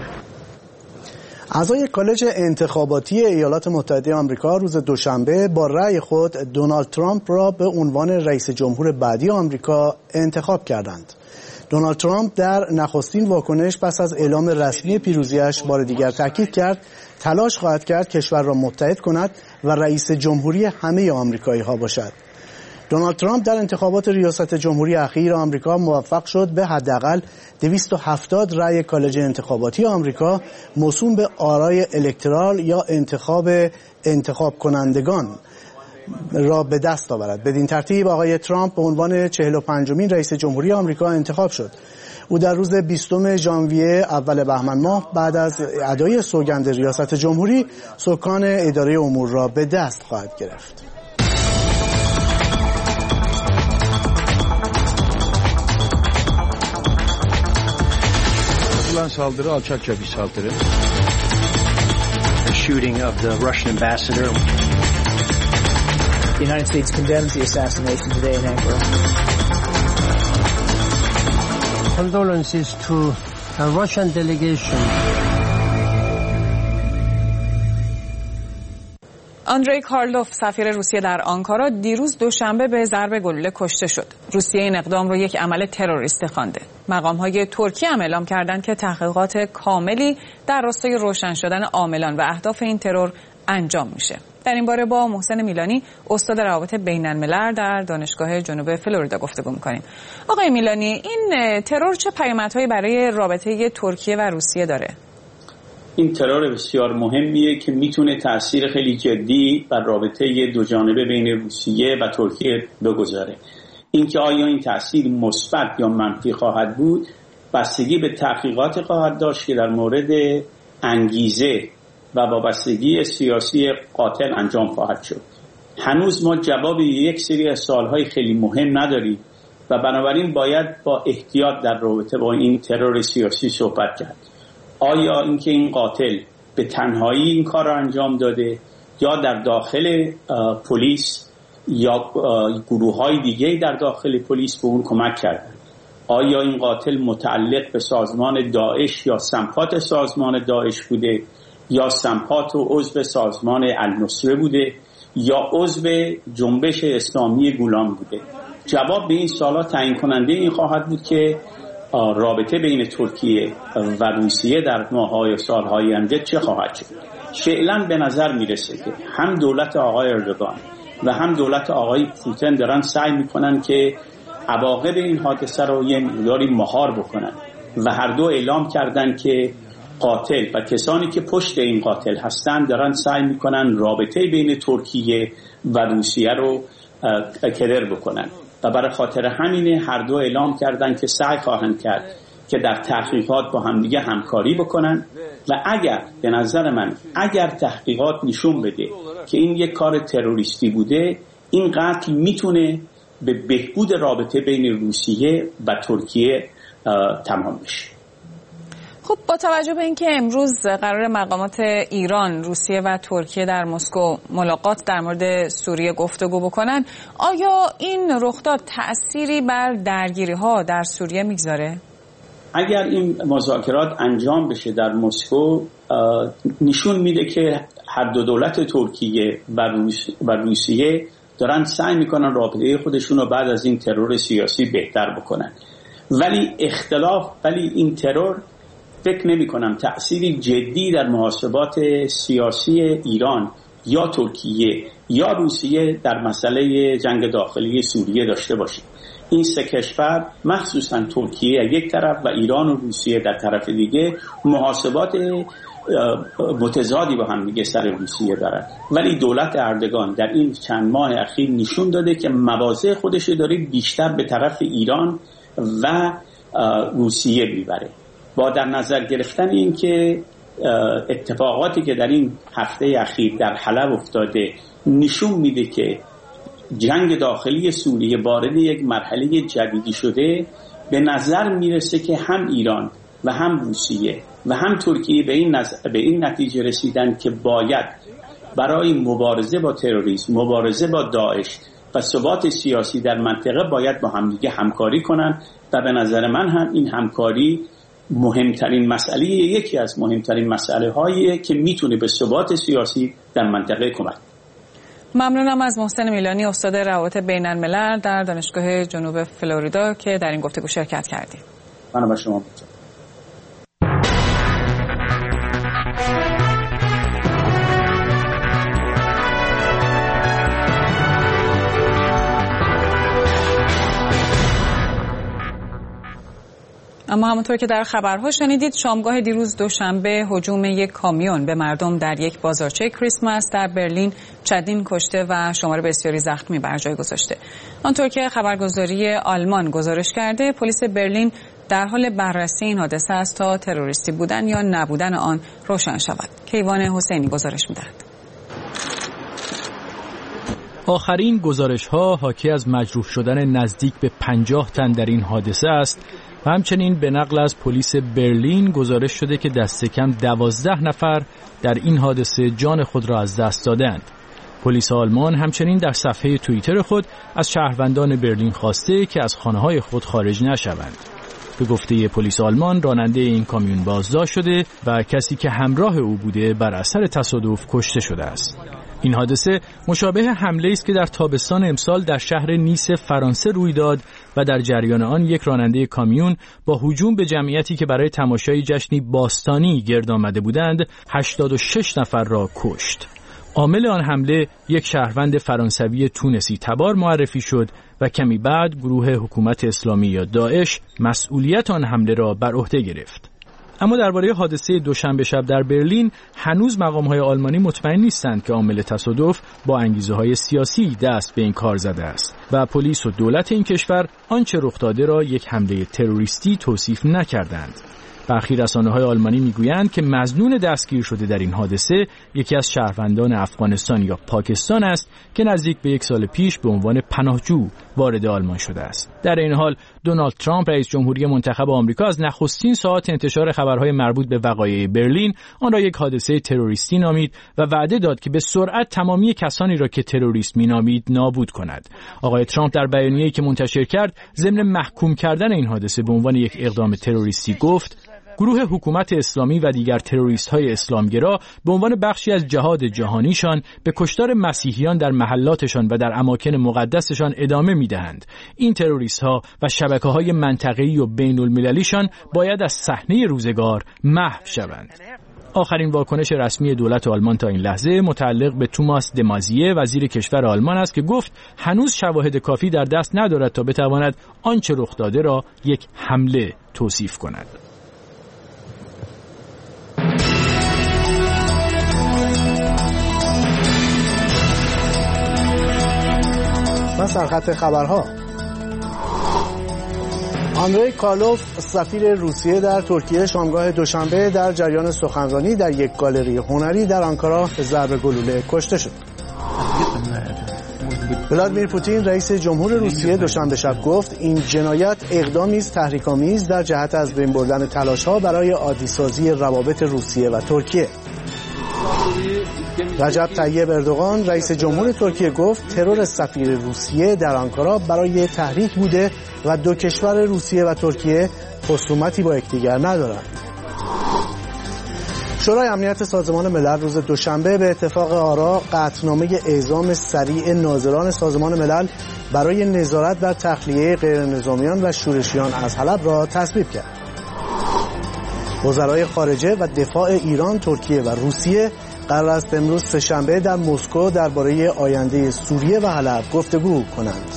اعضای کالج انتخاباتی ایالات متحده آمریکا روز دوشنبه با رأی خود دونالد ترامپ را به عنوان رئیس جمهور بعدی آمریکا انتخاب کردند. دونالد ترامپ در نخستین واکنش پس از اعلام رسمی پیروزیش بار دیگر تاکید کرد تلاش خواهد کرد کشور را متحد کند و رئیس جمهوری همه آمریکایی‌ها باشد. دونالد ترامپ در انتخابات ریاست جمهوری اخیر آمریکا موفق شد به حداقل دویست و هفتاد رأی کالج انتخاباتی آمریکا موسوم به آرای الکترال یا انتخاب انتخاب کنندگان را به دست آورد. بدین ترتیب آقای ترامپ به عنوان چهل و پنجمین رئیس جمهوری آمریکا انتخاب شد. او در روز بیستم ژانویه اول بهمن ماه بعد از ادای سوگند ریاست جمهوری سکان اداره امور را به دست خواهد گرفت. Saldırı alçakça bir saldırı. The shooting of the Russian ambassador. The United States condemns the assassination today in Ankara. Condolences to a Russian delegation. آندری کارلوف سفیر روسیه در آنکارا دیروز دوشنبه به ضرب گلوله کشته شد. روسیه این اقدام را یک عمل تروریستی خوانده. مقام‌های ترکیه هم اعلام کردند که تحقیقات کاملی در راستای روشن شدن عاملان و اهداف این ترور انجام میشه. در این باره با محسن میلانی استاد روابط بین‌الملل در دانشگاه جنوب فلوریدا گفتگو می‌کنیم. آقای میلانی، این ترور چه پیامدهایی برای رابطه ترکیه و روسیه داره؟ این ترور بسیار مهمیه که میتونه تأثیر خیلی جدی بر رابطه دو جانبه بین روسیه و ترکیه بگذاره. اینکه آیا این تأثیر مثبت یا منفی خواهد بود بستگی به تحقیقات خواهد داشت که در مورد انگیزه و وابستگی سیاسی قاتل انجام خواهد شد. هنوز ما جواب یک سری از سوالهای خیلی مهم نداریم و بنابراین باید با احتیاط در رابطه با این ترور سیاسی صحبت کرد. آیا اینکه این قاتل به تنهایی این کار را انجام داده یا در داخل پلیس یا گروه‌های دیگه در داخل پلیس به اون کمک کردن؟ آیا این قاتل متعلق به سازمان داعش یا سمپات سازمان داعش بوده یا سمپات و عضو سازمان النصره بوده یا عضو جنبش اسلامی گولان بوده؟ جواب به این سوالا تعیین کننده این خواهد بود که رابطه بین ترکیه و روسیه در ماه‌های و سال‌های آینده چه خواهد شد. فعلا به نظر میرسه که هم دولت آقای اردوغان و هم دولت آقای پوتین دارن سعی میکنن که عواقب این حادثه رو یه مقداری مهار بکنن و هر دو اعلام کردن که قاتل و کسانی که پشت این قاتل هستن دارن سعی میکنن رابطه بین ترکیه و روسیه رو کدر بکنن و برای خاطر همینه هر دو اعلام کردن که سعی خواهند کرد که در تحقیقات با همدیگه همکاری بکنن و اگر به نظر من اگر تحقیقات نشون بده که این یک کار تروریستی بوده این قتل میتونه به بهبود رابطه بین روسیه و ترکیه تمام بشه. خب با توجه به اینکه امروز قرار مقامات ایران، روسیه و ترکیه در مسکو ملاقات در مورد سوریه گفتگو بکنن، آیا این رخداد تأثیری بر درگیری‌ها در سوریه میگذاره؟ اگر این مذاکرات انجام بشه در مسکو نشون میده که هر دو دولت ترکیه و, روس و روسیه دارن سعی میکنن رابطه خودشون رو بعد از این ترور سیاسی بهتر بکنن، ولی اختلاف ولی این ترور فکر نمی کنم تأثیری جدی در محاسبات سیاسی ایران یا ترکیه یا روسیه در مسئله جنگ داخلی سوریه داشته باشه. این سه کشور مخصوصا ترکیه یک طرف و ایران و روسیه در طرف دیگه محاسبات متضادی با هم دیگه سر روسیه دارن، ولی دولت اردوغان در این چند ماه اخیر نشون داده که مواضع خودش داره بیشتر به طرف ایران و روسیه میبره. با در نظر گرفتن این که اتفاقاتی که در این هفته اخیر در حلب افتاده نشون میده که جنگ داخلی سوریه وارد یک مرحله جدیدی شده، به نظر میرسه که هم ایران و هم روسیه و هم ترکیه به این, نظر، به این نتیجه رسیدن که باید برای مبارزه با تروریسم، مبارزه با داعش و ثبات سیاسی در منطقه باید با همدیگه همکاری کنن و به نظر من هم این همکاری مهمترین مسئله، یکی از مهمترین مسئله هایی که میتونه به ثبات سیاسی در منطقه کمک. ممنونم از محسن میلانی، استاد روابط بین الملل در دانشگاه جنوب فلوریدا که در این گفتگو شرکت کردید. من با شما اما همونطور که در خبرها شنیدید، شامگاه دیروز دوشنبه هجوم یک کامیون به مردم در یک بازارچه کریسمس در برلین چندین کشته و شمار بسیاری زخمی بر جای گذاشته. آنطور که خبرگزاری آلمان گزارش کرده، پلیس برلین در حال بررسی این حادثه است تا تروریستی بودن یا نبودن آن روشن شود. کیوان حسینی گزارش می‌دهد. آخرین گزارش‌ها حاکی از مجروح شدن نزدیک به پنجاه تن در این حادثه است و همچنین به نقل از پلیس برلین گزارش شده که دست کم دوازده نفر در این حادثه جان خود را از دست دادند. پلیس آلمان همچنین در صفحه توییتر خود از شهروندان برلین خواسته که از خانه‌های خود خارج نشوند. به گفته پلیس آلمان، راننده این کامیون بازداشت شده و کسی که همراه او بوده بر اثر تصادف کشته شده است. این حادثه مشابه حمله است که در تابستان امسال در شهر نیس فرانسه روی داد و در جریان آن یک راننده کامیون با هجوم به جمعیتی که برای تماشای جشنی باستانی گرد آمده بودند هشتاد و شش نفر را کشت. عامل آن حمله یک شهروند فرانسوی تونسی تبار معرفی شد و کمی بعد گروه حکومت اسلامی یا داعش مسئولیت آن حمله را بر عهده گرفت. اما درباره حادثه دوشنبه شب در برلین هنوز مقام‌های آلمانی مطمئن نیستند که عامل تصادف با انگیزه‌های سیاسی دست به این کار زده است و پلیس و دولت این کشور آنچه رخ داده را یک حمله تروریستی توصیف نکردند. برخی رسانه‌های آلمانی میگویند که مظنون دستگیر شده در این حادثه یکی از شهروندان افغانستان یا پاکستان است که نزدیک به یک سال پیش به عنوان پناهجو وارد آلمان شده است. در این حال دونالد ترامپ رئیس جمهوری منتخب آمریکا از نخستین ساعات انتشار خبرهای مربوط به وقایع برلین آن را یک حادثه تروریستی نامید و وعده داد که به سرعت تمامی کسانی را که تروریست مینامید نابود کند. آقای ترامپ در بیانیه‌ای که منتشر کرد ضمن محکوم کردن این حادثه به عنوان یک اقدام تروریستی گفت: گروه حکومت اسلامی و دیگر تروریست‌های اسلامگرا به عنوان بخشی از جهاد جهانیشان به کشتار مسیحیان در محلاتشان و در اماکن مقدسشان ادامه می‌دهند. این تروریست‌ها و شبکه‌های منطقه‌ای و بین‌المللیشان باید از صحنه روزگار محو شوند. آخرین واکنش رسمی دولت آلمان تا این لحظه متعلق به توماس دمازیه وزیر کشور آلمان است که گفت هنوز شواهد کافی در دست ندارد تا بتواند آنچه رخ داده را یک حمله توصیف کند. و سرخط خبرها: آندری کارلوف سفیر روسیه در ترکیه شامگاه دوشنبه در جریان سخنرانی در یک گالری هنری در آنکارا به ضرب گلوله کشته شد. ولادیمیر پوتین رئیس جمهور روسیه دوشنبه شب گفت این جنایت اقدامی است تحریک‌آمیز در جهت از بین بردن تلاش‌ها برای عادی‌سازی روابط روسیه و ترکیه. رجب طیب اردوغان رئیس جمهور ترکیه گفت ترور سفیر روسیه در آنکارا برای تحریک بوده و دو کشور روسیه و ترکیه خصومتی با یکدیگر ندارند. شورای امنیت سازمان ملل روز دوشنبه به اتفاق آرا قطعنامه اعزام سریع ناظران سازمان ملل برای نظارت بر تخلیه غیرنظامیان و شورشیان از حلب را تصویب کرد. وزرای خارجه و دفاع ایران، ترکیه و روسیه قرار است امروز سه‌شنبه در مسکو درباره آینده سوریه و حلب گفتگو کنند.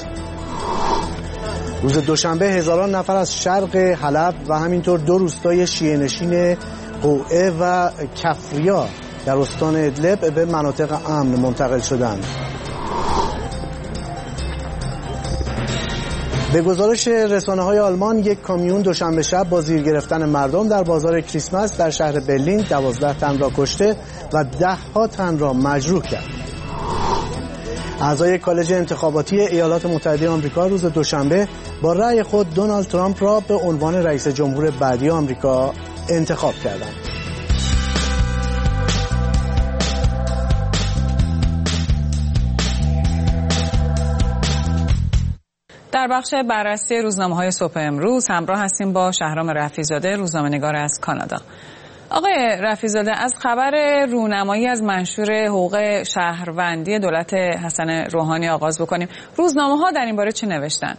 روز دوشنبه هزاران نفر از شرق حلب و همینطور دو روستای شیعه‌نشین قوعه و کفریا در استان ادلب به مناطق امن منتقل شدند. به گزارش رسانه‌های آلمان یک کامیون دوشنبه شب با زیر گرفتن مردم در بازار کریسمس در شهر برلین دوازده تن را کشته و ده ها تن را مجروح کرد. اعضای کالج انتخاباتی ایالات متحده آمریکا روز دوشنبه با رأی خود دونالد ترامپ را به عنوان رئیس جمهور بعدی آمریکا انتخاب کردند. در بخش بررسی روزنامه‌های صبح امروز همراه هستیم با شهرام رفیع‌زاده، روزنامه‌نگار از کانادا. آقای رفیع‌زاده، از خبر رونمایی از منشور حقوق شهروندی دولت حسن روحانی آغاز بکنیم. روزنامه‌ها در این باره چه نوشتن؟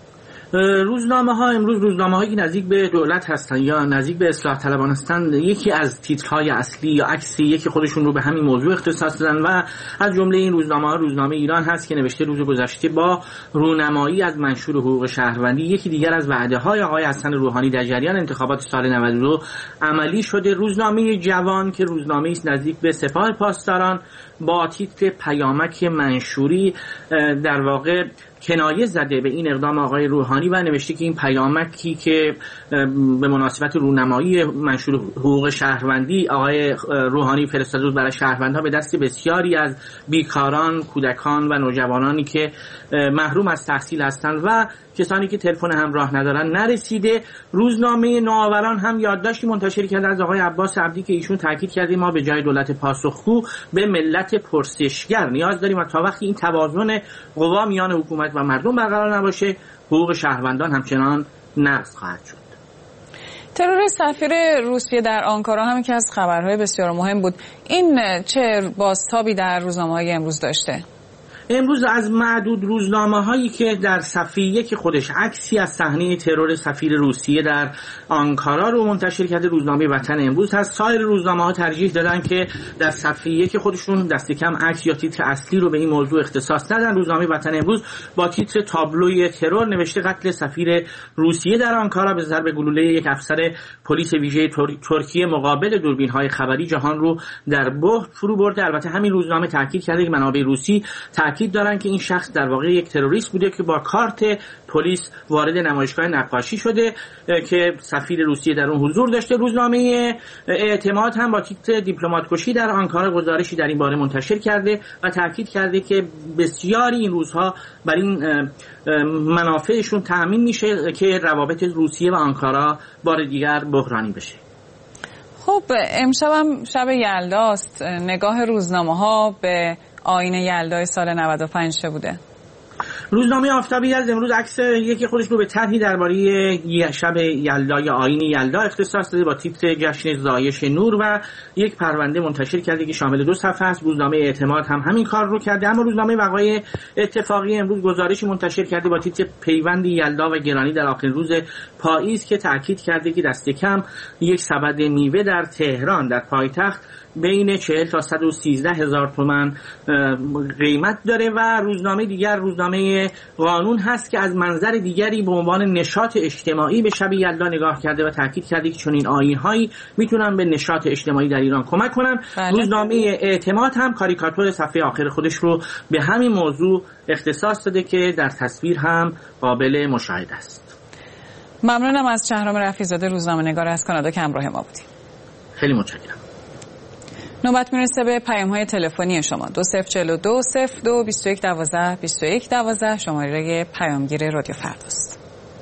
روزنامه ها امروز روزنامه هایی نزدیک به دولت هستن یا نزدیک به اصلاح طلبان هستند، یکی از تیترهای اصلی یا عکسی که خودشون رو به همین موضوع اختصاص دادن و از جمله این روزنامه ها روزنامه ایران هست که نوشته روز گذشته با رونمایی از منشور حقوق شهروندی یکی دیگر از وعده های آقای حسن روحانی در جریان انتخابات سال نود و دو عملی شده. روزنامه جوان که روزنامه است نزدیک به سپاه پاسداران با تیتر پیامک منشوری در واقع کنایه زده به این اقدام آقای روحانی و نوشته که این پیامکی که به مناسبت رونمایی منشور حقوق شهروندی آقای روحانی فرستاده بود برای شهروندها به دست بسیاری از بیکاران، کودکان و نوجوانانی که محروم از تحصیل هستند و کسانی که تلفن همراه ندارن نرسیده. روزنامه نوآوران هم یادداشتی منتشر کرده از آقای عباس عبدی که ایشون تاکید کرده ما به جای دولت پاسخگو به ملت پرسشگر نیاز داریم و تا وقتی این توازن قوا میان حکومت و مردم برقرار نباشه حقوق شهروندان همچنان نقض خواهد شد. ترور سفیر روسیه در آنکارا هم که از خبرهای بسیار مهم بود. این چه بازتابی در روزنامه‌های امروز داشته؟ امروز از معدود روزنامه هایی که در صفحه یک خودش عکسی از صحنه ترور سفیر روسیه در آنکارا رو منتشر کرده روزنامه وطن امروز هست. سایر روزنامه ها ترجیح دادن که در صفحه یک خودشون دست کم عکس یا تیتر اصلی رو به این موضوع اختصاص ندن. روزنامه وطن امروز با تیتر تابلوی ترور نوشته قتل سفیر روسیه در آنکارا به ضرب گلوله یک افسر پلیس ویژه ترکیه مقابل دوربین های خبری جهان رو در بحت فرو برده. البته همین روزنامه تاکید کرده که منابع روسی تاکید دارن که این شخص در واقع یک تروریست بوده که با کارت پلیس وارد نمایشگاه نقاشی شده که سفیر روسیه در اون حضور داشته. روزنامه اعتماد هم با تیتر دیپلمات کشی در آنکارا گزارشی در این باره منتشر کرده و تاکید کرده که بسیاری این روزها بر این منافعشون تأمین میشه که روابط روسیه و آنکارا بار دیگر بحرانی بشه. خب امشب هم شب یلداست. نگاه روزنامه‌ها به آیین یلدای سال نود و پنج چه بوده؟ روزنامه آفتابی از امروز عکس یکی خودش رو به طرحی درباره شب یلدا یا آیین یلدا اختصاص داده با تیتر جشن زایش نور و یک پرونده منتشر کرده که شامل دو صفحه است. روزنامه اعتماد هم همین کار رو کرده، اما روزنامه وقایع اتفاقی امروز گزارشی منتشر کرده با تیتر پیوند یلدا و گرانی در آخرین روز پاییز که تاکید کرده که دست کم یک سبد میوه در تهران در پایتخت بین چهل تا صد و سیزده هزار تومان قیمت داره. و روزنامه دیگر روزنامه قانون هست که از منظر دیگری به عنوان نشاط اجتماعی به شب یلدا نگاه کرده و تاکید کرده که چنین آیین‌هایی میتونن به نشاط اجتماعی در ایران کمک کنن. بله. روزنامه اعتماد هم کاریکاتور صفحه آخر خودش رو به همین موضوع اختصاص داده که در تصویر هم قابل مشاهده است. ممنونم از شهرام رفیع‌زاده، روزنامه‌نگار از کانادا که همراه ما بودیم. خیلی متشکرم. نوبت میرسه به پیام‌های تلفنی شما. دو صفر چهل و دو صفر دو بیست و یک دوازده بیست و یک دوازده شماره پیامگیر رادیو فرداست.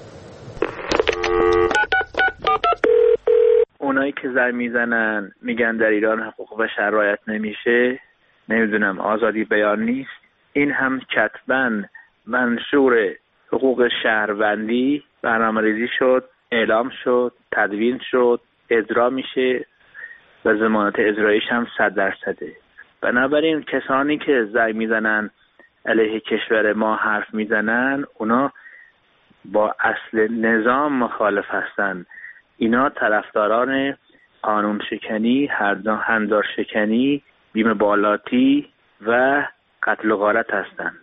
اونایی که زنگ میزنن میگن در ایران حقوق بشر رعایت نمیشه، نمیدونم آزادی بیان نیست، این هم کتباً منشور حقوق شهروندی برنامه‌ریزی شد، اعلام شد، تدوین شد، اجرا میشه و ضمانت اجرایش هم صد درصده. بنابراین کسانی که زنگ میزنن علیه کشور ما حرف میزنن اونا با اصل نظام مخالف هستن. اینا طرفداران قانون شکنی، هندار شکنی، بیم بالاتی و قتل و غارت هستند.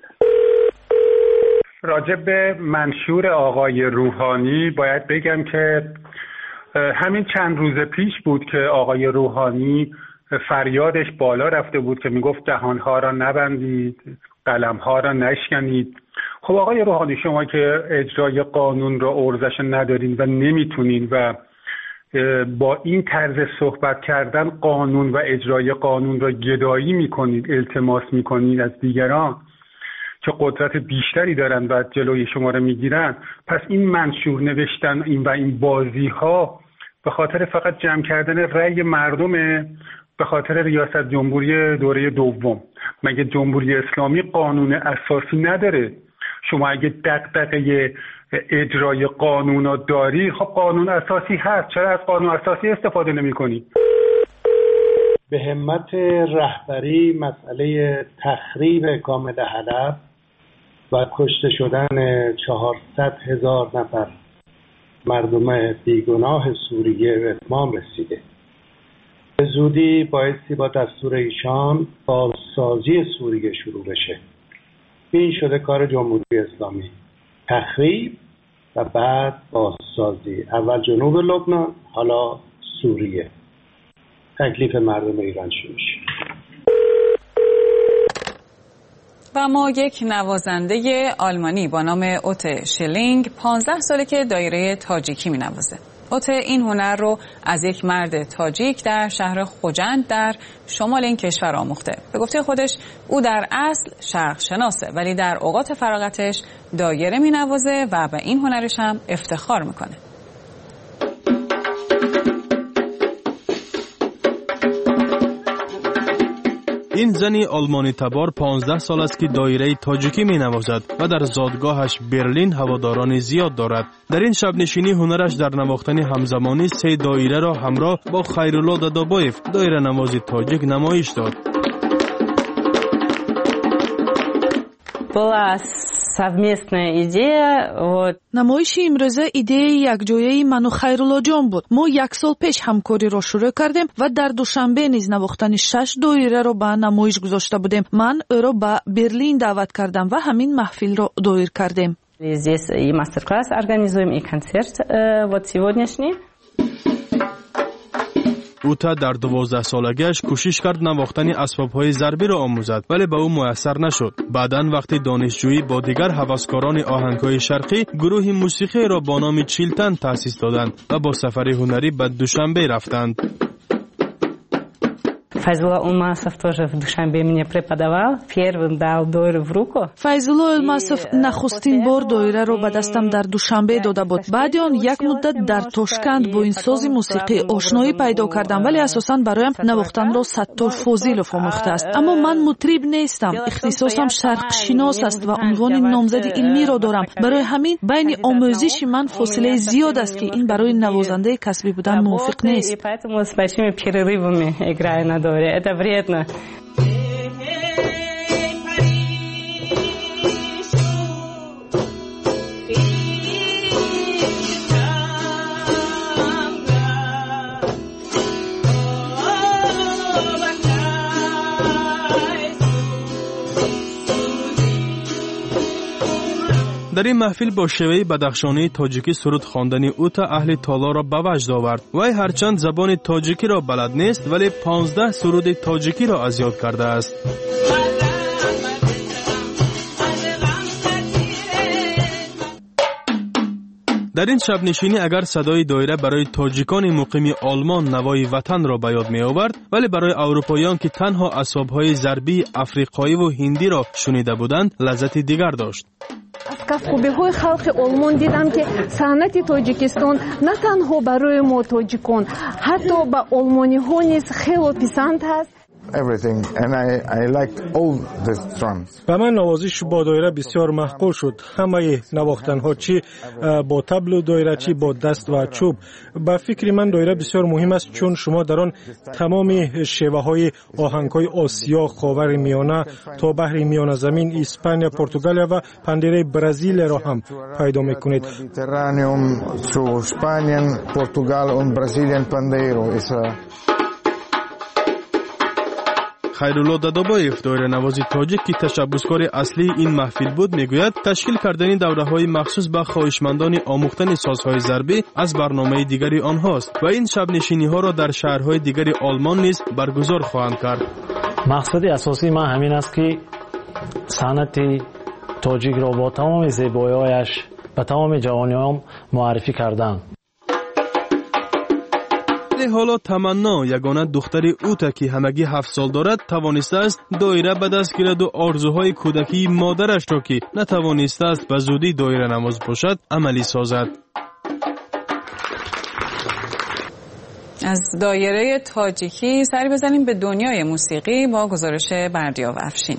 راجع به منشور آقای روحانی باید بگم که همین چند روز پیش بود که آقای روحانی فریادش بالا رفته بود که میگفت دهانها را نبندید، قلمها را نشکنید. خب آقای روحانی، شما که اجرای قانون را ارزش ندارین و نمیتونین و با این طرز صحبت کردن قانون و اجرای قانون را گدایی میکنید، التماس میکنید از دیگران که قدرت بیشتری دارن و جلوی شما را میگیرن، پس این منشور نوشتن این و این بازی ها به خاطر فقط جمع کردن رأی مردمه، به خاطر ریاست جمهوری دوره دوم. مگه جمهوری اسلامی قانون اساسی نداره؟ شما اگه دغدغه اجرای قانون رو داری، خب قانون اساسی هست، چرا از قانون اساسی استفاده نمی کنی؟ به همت رهبری مسئله تخریب کامل حلب و کشته شدن چهارصد هزار نفر مردم بیگناه سوریه به اتمام رسیده. به زودی بایستی با دستور ایشان بازسازی سوریه شروع بشه. این شده کار جمهوری اسلامی، تخریب و بعد بازسازی، اول جنوب لبنان حالا سوریه. تکلیف مردم ایران شروع شد. و ما یک نوازنده آلمانی با نام اوته شلینگ پانزده ساله که دایره تاجیکی می نوازه. اوته این هنر رو از یک مرد تاجیک در شهر خوجند در شمال این کشور آموخته. به گفته خودش او در اصل شرق شناسه، ولی در اوقات فراغتش دایره می نوازه و به این هنرش هم افتخار میکنه. این زنی آلمانی تبار پانزده سال است که دایره تاجیکی می نوازد و در زادگاهش برلین هواداران زیاد دارد. در این شب نشینی هنرش در نواختن همزمانی سه دایره را همراه با خیرالله دادابایف دایره نوازی تاجیک نمایش داد. Была совместная идея. Вот. намоиши имрӯза идеяи якҷояи ману Хайруллоҷон буд. мо як сол пеш ҳамкориро шурӯъ кардем ва дар душанбе низ навохтани шаш доираро ба намоиш гузошта будем. ман ӯро ба Берлин даъват кардам ва ҳамин маҳфилро доир кардем. Здесь и мастер-класс организуем, и концерт вот сегодняшний. او تا در دوازده سالگیش کوشش کرد نواختن اسباب‌های ضربی را آموزد، ولی به او میسر نشد. بعداً وقتی دانشجویی با دیگر هوسکاران آهنگ‌های شرقی گروه موسیقی را با نام چیلتن تأسیس دادند و با سفر هنری به دوشنبه رفتند. Файзулла Улмасов тоже в Душанбе мне преподавал, первым дал дойру в руку. Файзулла Улмасов нахустин бор доираро ба дастам дар Душанбе дода буд. баъди он як муддат дар Тошканд бо ин сози мусиқӣ ошноӣ пайдо кардам, вале асосан бароям навохтанро Саттор Фозилов омӯхтааст. аммо ман мутриб нестам, ихтисосам шарқшинос аст ва унвони номзади илмиро дорам. барои ҳамин байни омӯзиши ман фосилаи зиёд аст ки ин барои навозандаи касбӣ будан мувофиқ нест. Поэтому с большими перерывами играю на дойре. Это вредно. در این محفل با شیوه بدخشانی تاجیکی سرود خواندن او تا اهل تالا را به وجد آورد. وی هرچند زبان تاجیکی را بلد نیست، ولی پانزده سرود تاجیکی را از یاد کرده است. در این شب نشینی اگر صدای دایره برای تاجیکان مقیم آلمان نوای وطن را به یاد می آورد، ولی برای اروپاییان که تنها اسباب‌های ضربی افریقایی و هندی را شنیده بودند لذت دیگر داشت. аз кафкубиҳои халқи олмон дидам ки санъати тоҷикистон на танҳо барои мо тоҷикон, ҳатто ба олмониҳо низ хело писанд ҳаст. everything and I I liked all the drums. به من نوازش با دایره بسیار محبوب شد. همه نواختن‌ها چی با تبل و دایره چی با دست و چوب. با فکر من دایره بسیار مهم است چون شما در آن تمام شیوه‌های آهنگ‌های آسیا، خاور میانه تا بحر میانه زمین، اسپانیا، پرتغال و پندیره برزیل را هم پیدا می‌کنید. Mediterraneum zu Spanien, Portugal und Brasilien Pandeiro ist خیرالله دادابایف دایره نوازی تاجیک که تشبثکار اصلی این محفل بود میگوید تشکیل کردن دوره‌های مخصوص به خواهشمندان آموختن سازهای ضربی از برنامه دیگری آنهاست و این شب نشینی‌ها را در شهرهای دیگری آلمان نیز برگزار خواهند کرد. مقصد اساسی ما همین است که صنعت تاجیک را با تمام زیبایی‌هایش به تمام جوانیان معرفی کردند. حالا تمنا یگانه دختری اوتا که همگی هفت سال دارد توانسته است دایره به دست گیرد و آرزوهای کودکی مادرش را که نتوانسته است به زودی دایره نماز باشد عملی سازد. از دایره تاجیکی سری بزنیم به دنیای موسیقی با گزارش بردیا و افشین.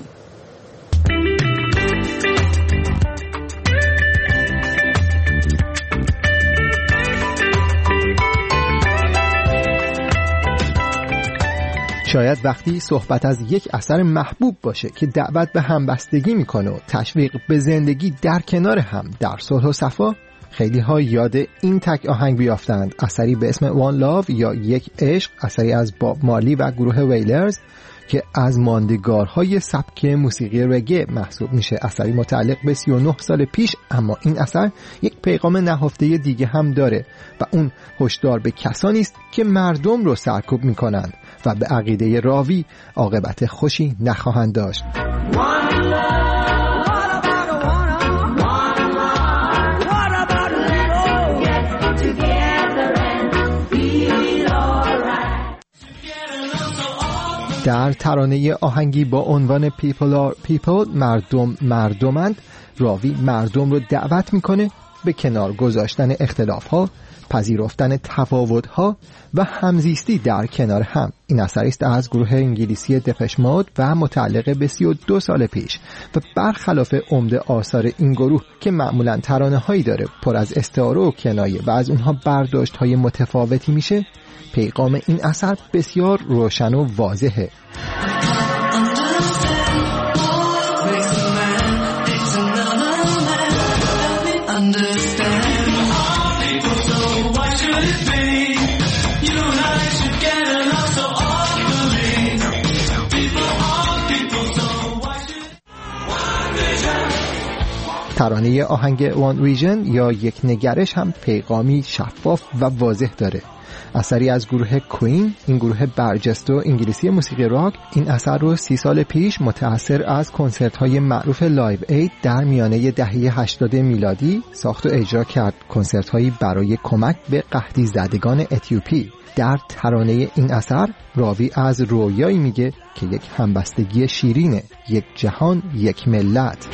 شاید وقتی صحبت از یک اثر محبوب باشه که دعوت به همبستگی میکنه و تشویق به زندگی در کنار هم در صلح و صفا، خیلی ها یاد این تک آهنگ بیافتند. اثری به اسم وان لاو یا یک عشق، اثری از باب مارلی و گروه ویلرز که از ماندگارهای سبک موسیقی رگه محسوب میشه. اثری متعلق به سی و نه سال پیش، اما این اثر یک پیغام نهفته دیگه هم داره و اون هشدار به کسانی است که مردم رو سرکوب میکنند و به عقیده راوی عاقبت خوشی نخواهند داشت. در ترانه آهنگی با عنوان People are People، مردم مردمند، راوی مردم رو دعوت میکنه به کنار گذاشتن اختلاف‌ها، پذیرفتن تفاوت‌ها و همزیستی در کنار هم. این اثری است از گروه انگلیسی دپش مود و متعلق به سی و دو سال پیش و برخلاف عمده آثار این گروه که معمولاً ترانه‌هایی داره پر از استعاره و کنایه و از اونها برداشت‌های متفاوتی میشه، پیغام این اثر بسیار روشن و واضحه. ترانه آهنگ وان ویژن یا یک نگرش هم پیغامی شفاف و واضح داره. اثری از گروه کوین، این گروه برجسته انگلیسی موسیقی راک، این اثر رو سی سال پیش متأثر از کنسرت‌های معروف لایو اید در میانه دهه هشتاد میلادی ساخت و اجرا کرد، کنسرت‌هایی برای کمک به قحطی زدگان اتیوپی. در ترانه این اثر راوی از رویایی میگه که یک همبستگی شیرینه، یک جهان، یک ملت.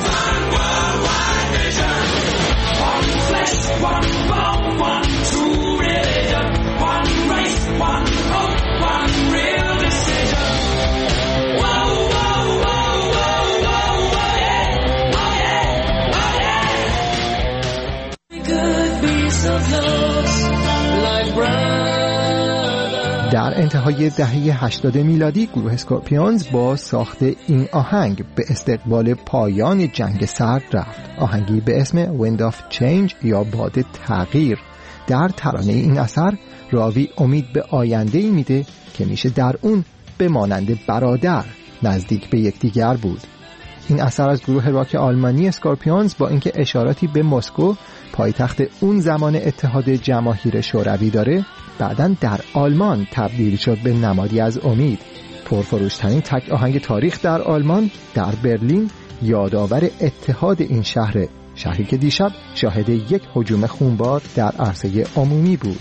در انتهای دهه هشتاد میلادی گروه اسکورپیونز با ساخت این آهنگ به استقبال پایان جنگ سرد رفت. آهنگی به اسم Wind of Change یا باد تغییر. در ترانه این اثر راوی امید به آینده‌ای میده که میشه در اون به مانند برادر نزدیک به یکدیگر بود. این اثر از گروه راک آلمانی اسکورپیونز با اینکه اشاراتی به مسکو، پایتخت اون زمان اتحاد جماهیر شوروی داره، بعداً در آلمان تبدیل شد به نمادی از امید. پرفروشترین تک آهنگ تاریخ در آلمان، در برلین، یادآور اتحاد این شهر، شهری که دیشب شاهد یک هجوم خونبار در عرصه عمومی بود.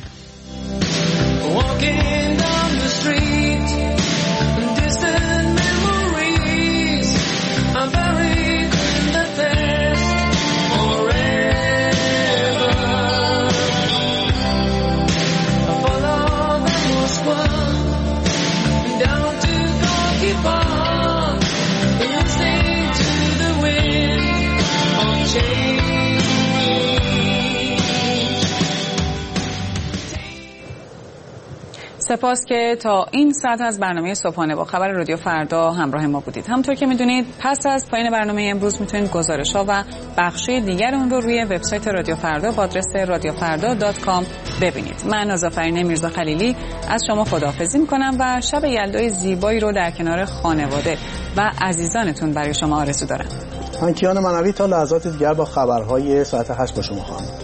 سپاس که تا این ساعت از برنامه صبحانه با خبر رادیو فردا همراه ما بودید. همونطور که میدونید پس از پایان برنامه امروز میتونید گزارش‌ها و بخش‌های دیگر اون رو روی وبسایت رادیو فردا با آدرس رادیو فردا دات کام ببینید. من آفرین میرزا خلیلی از شما خداحافظی میکنم و شب یلدای زیبایی رو در کنار خانواده و عزیزانتون برای شما آرزو دارم. من کیان منوی تا لحظات دیگر با خبرهای ساعت هشت با شما خواهم.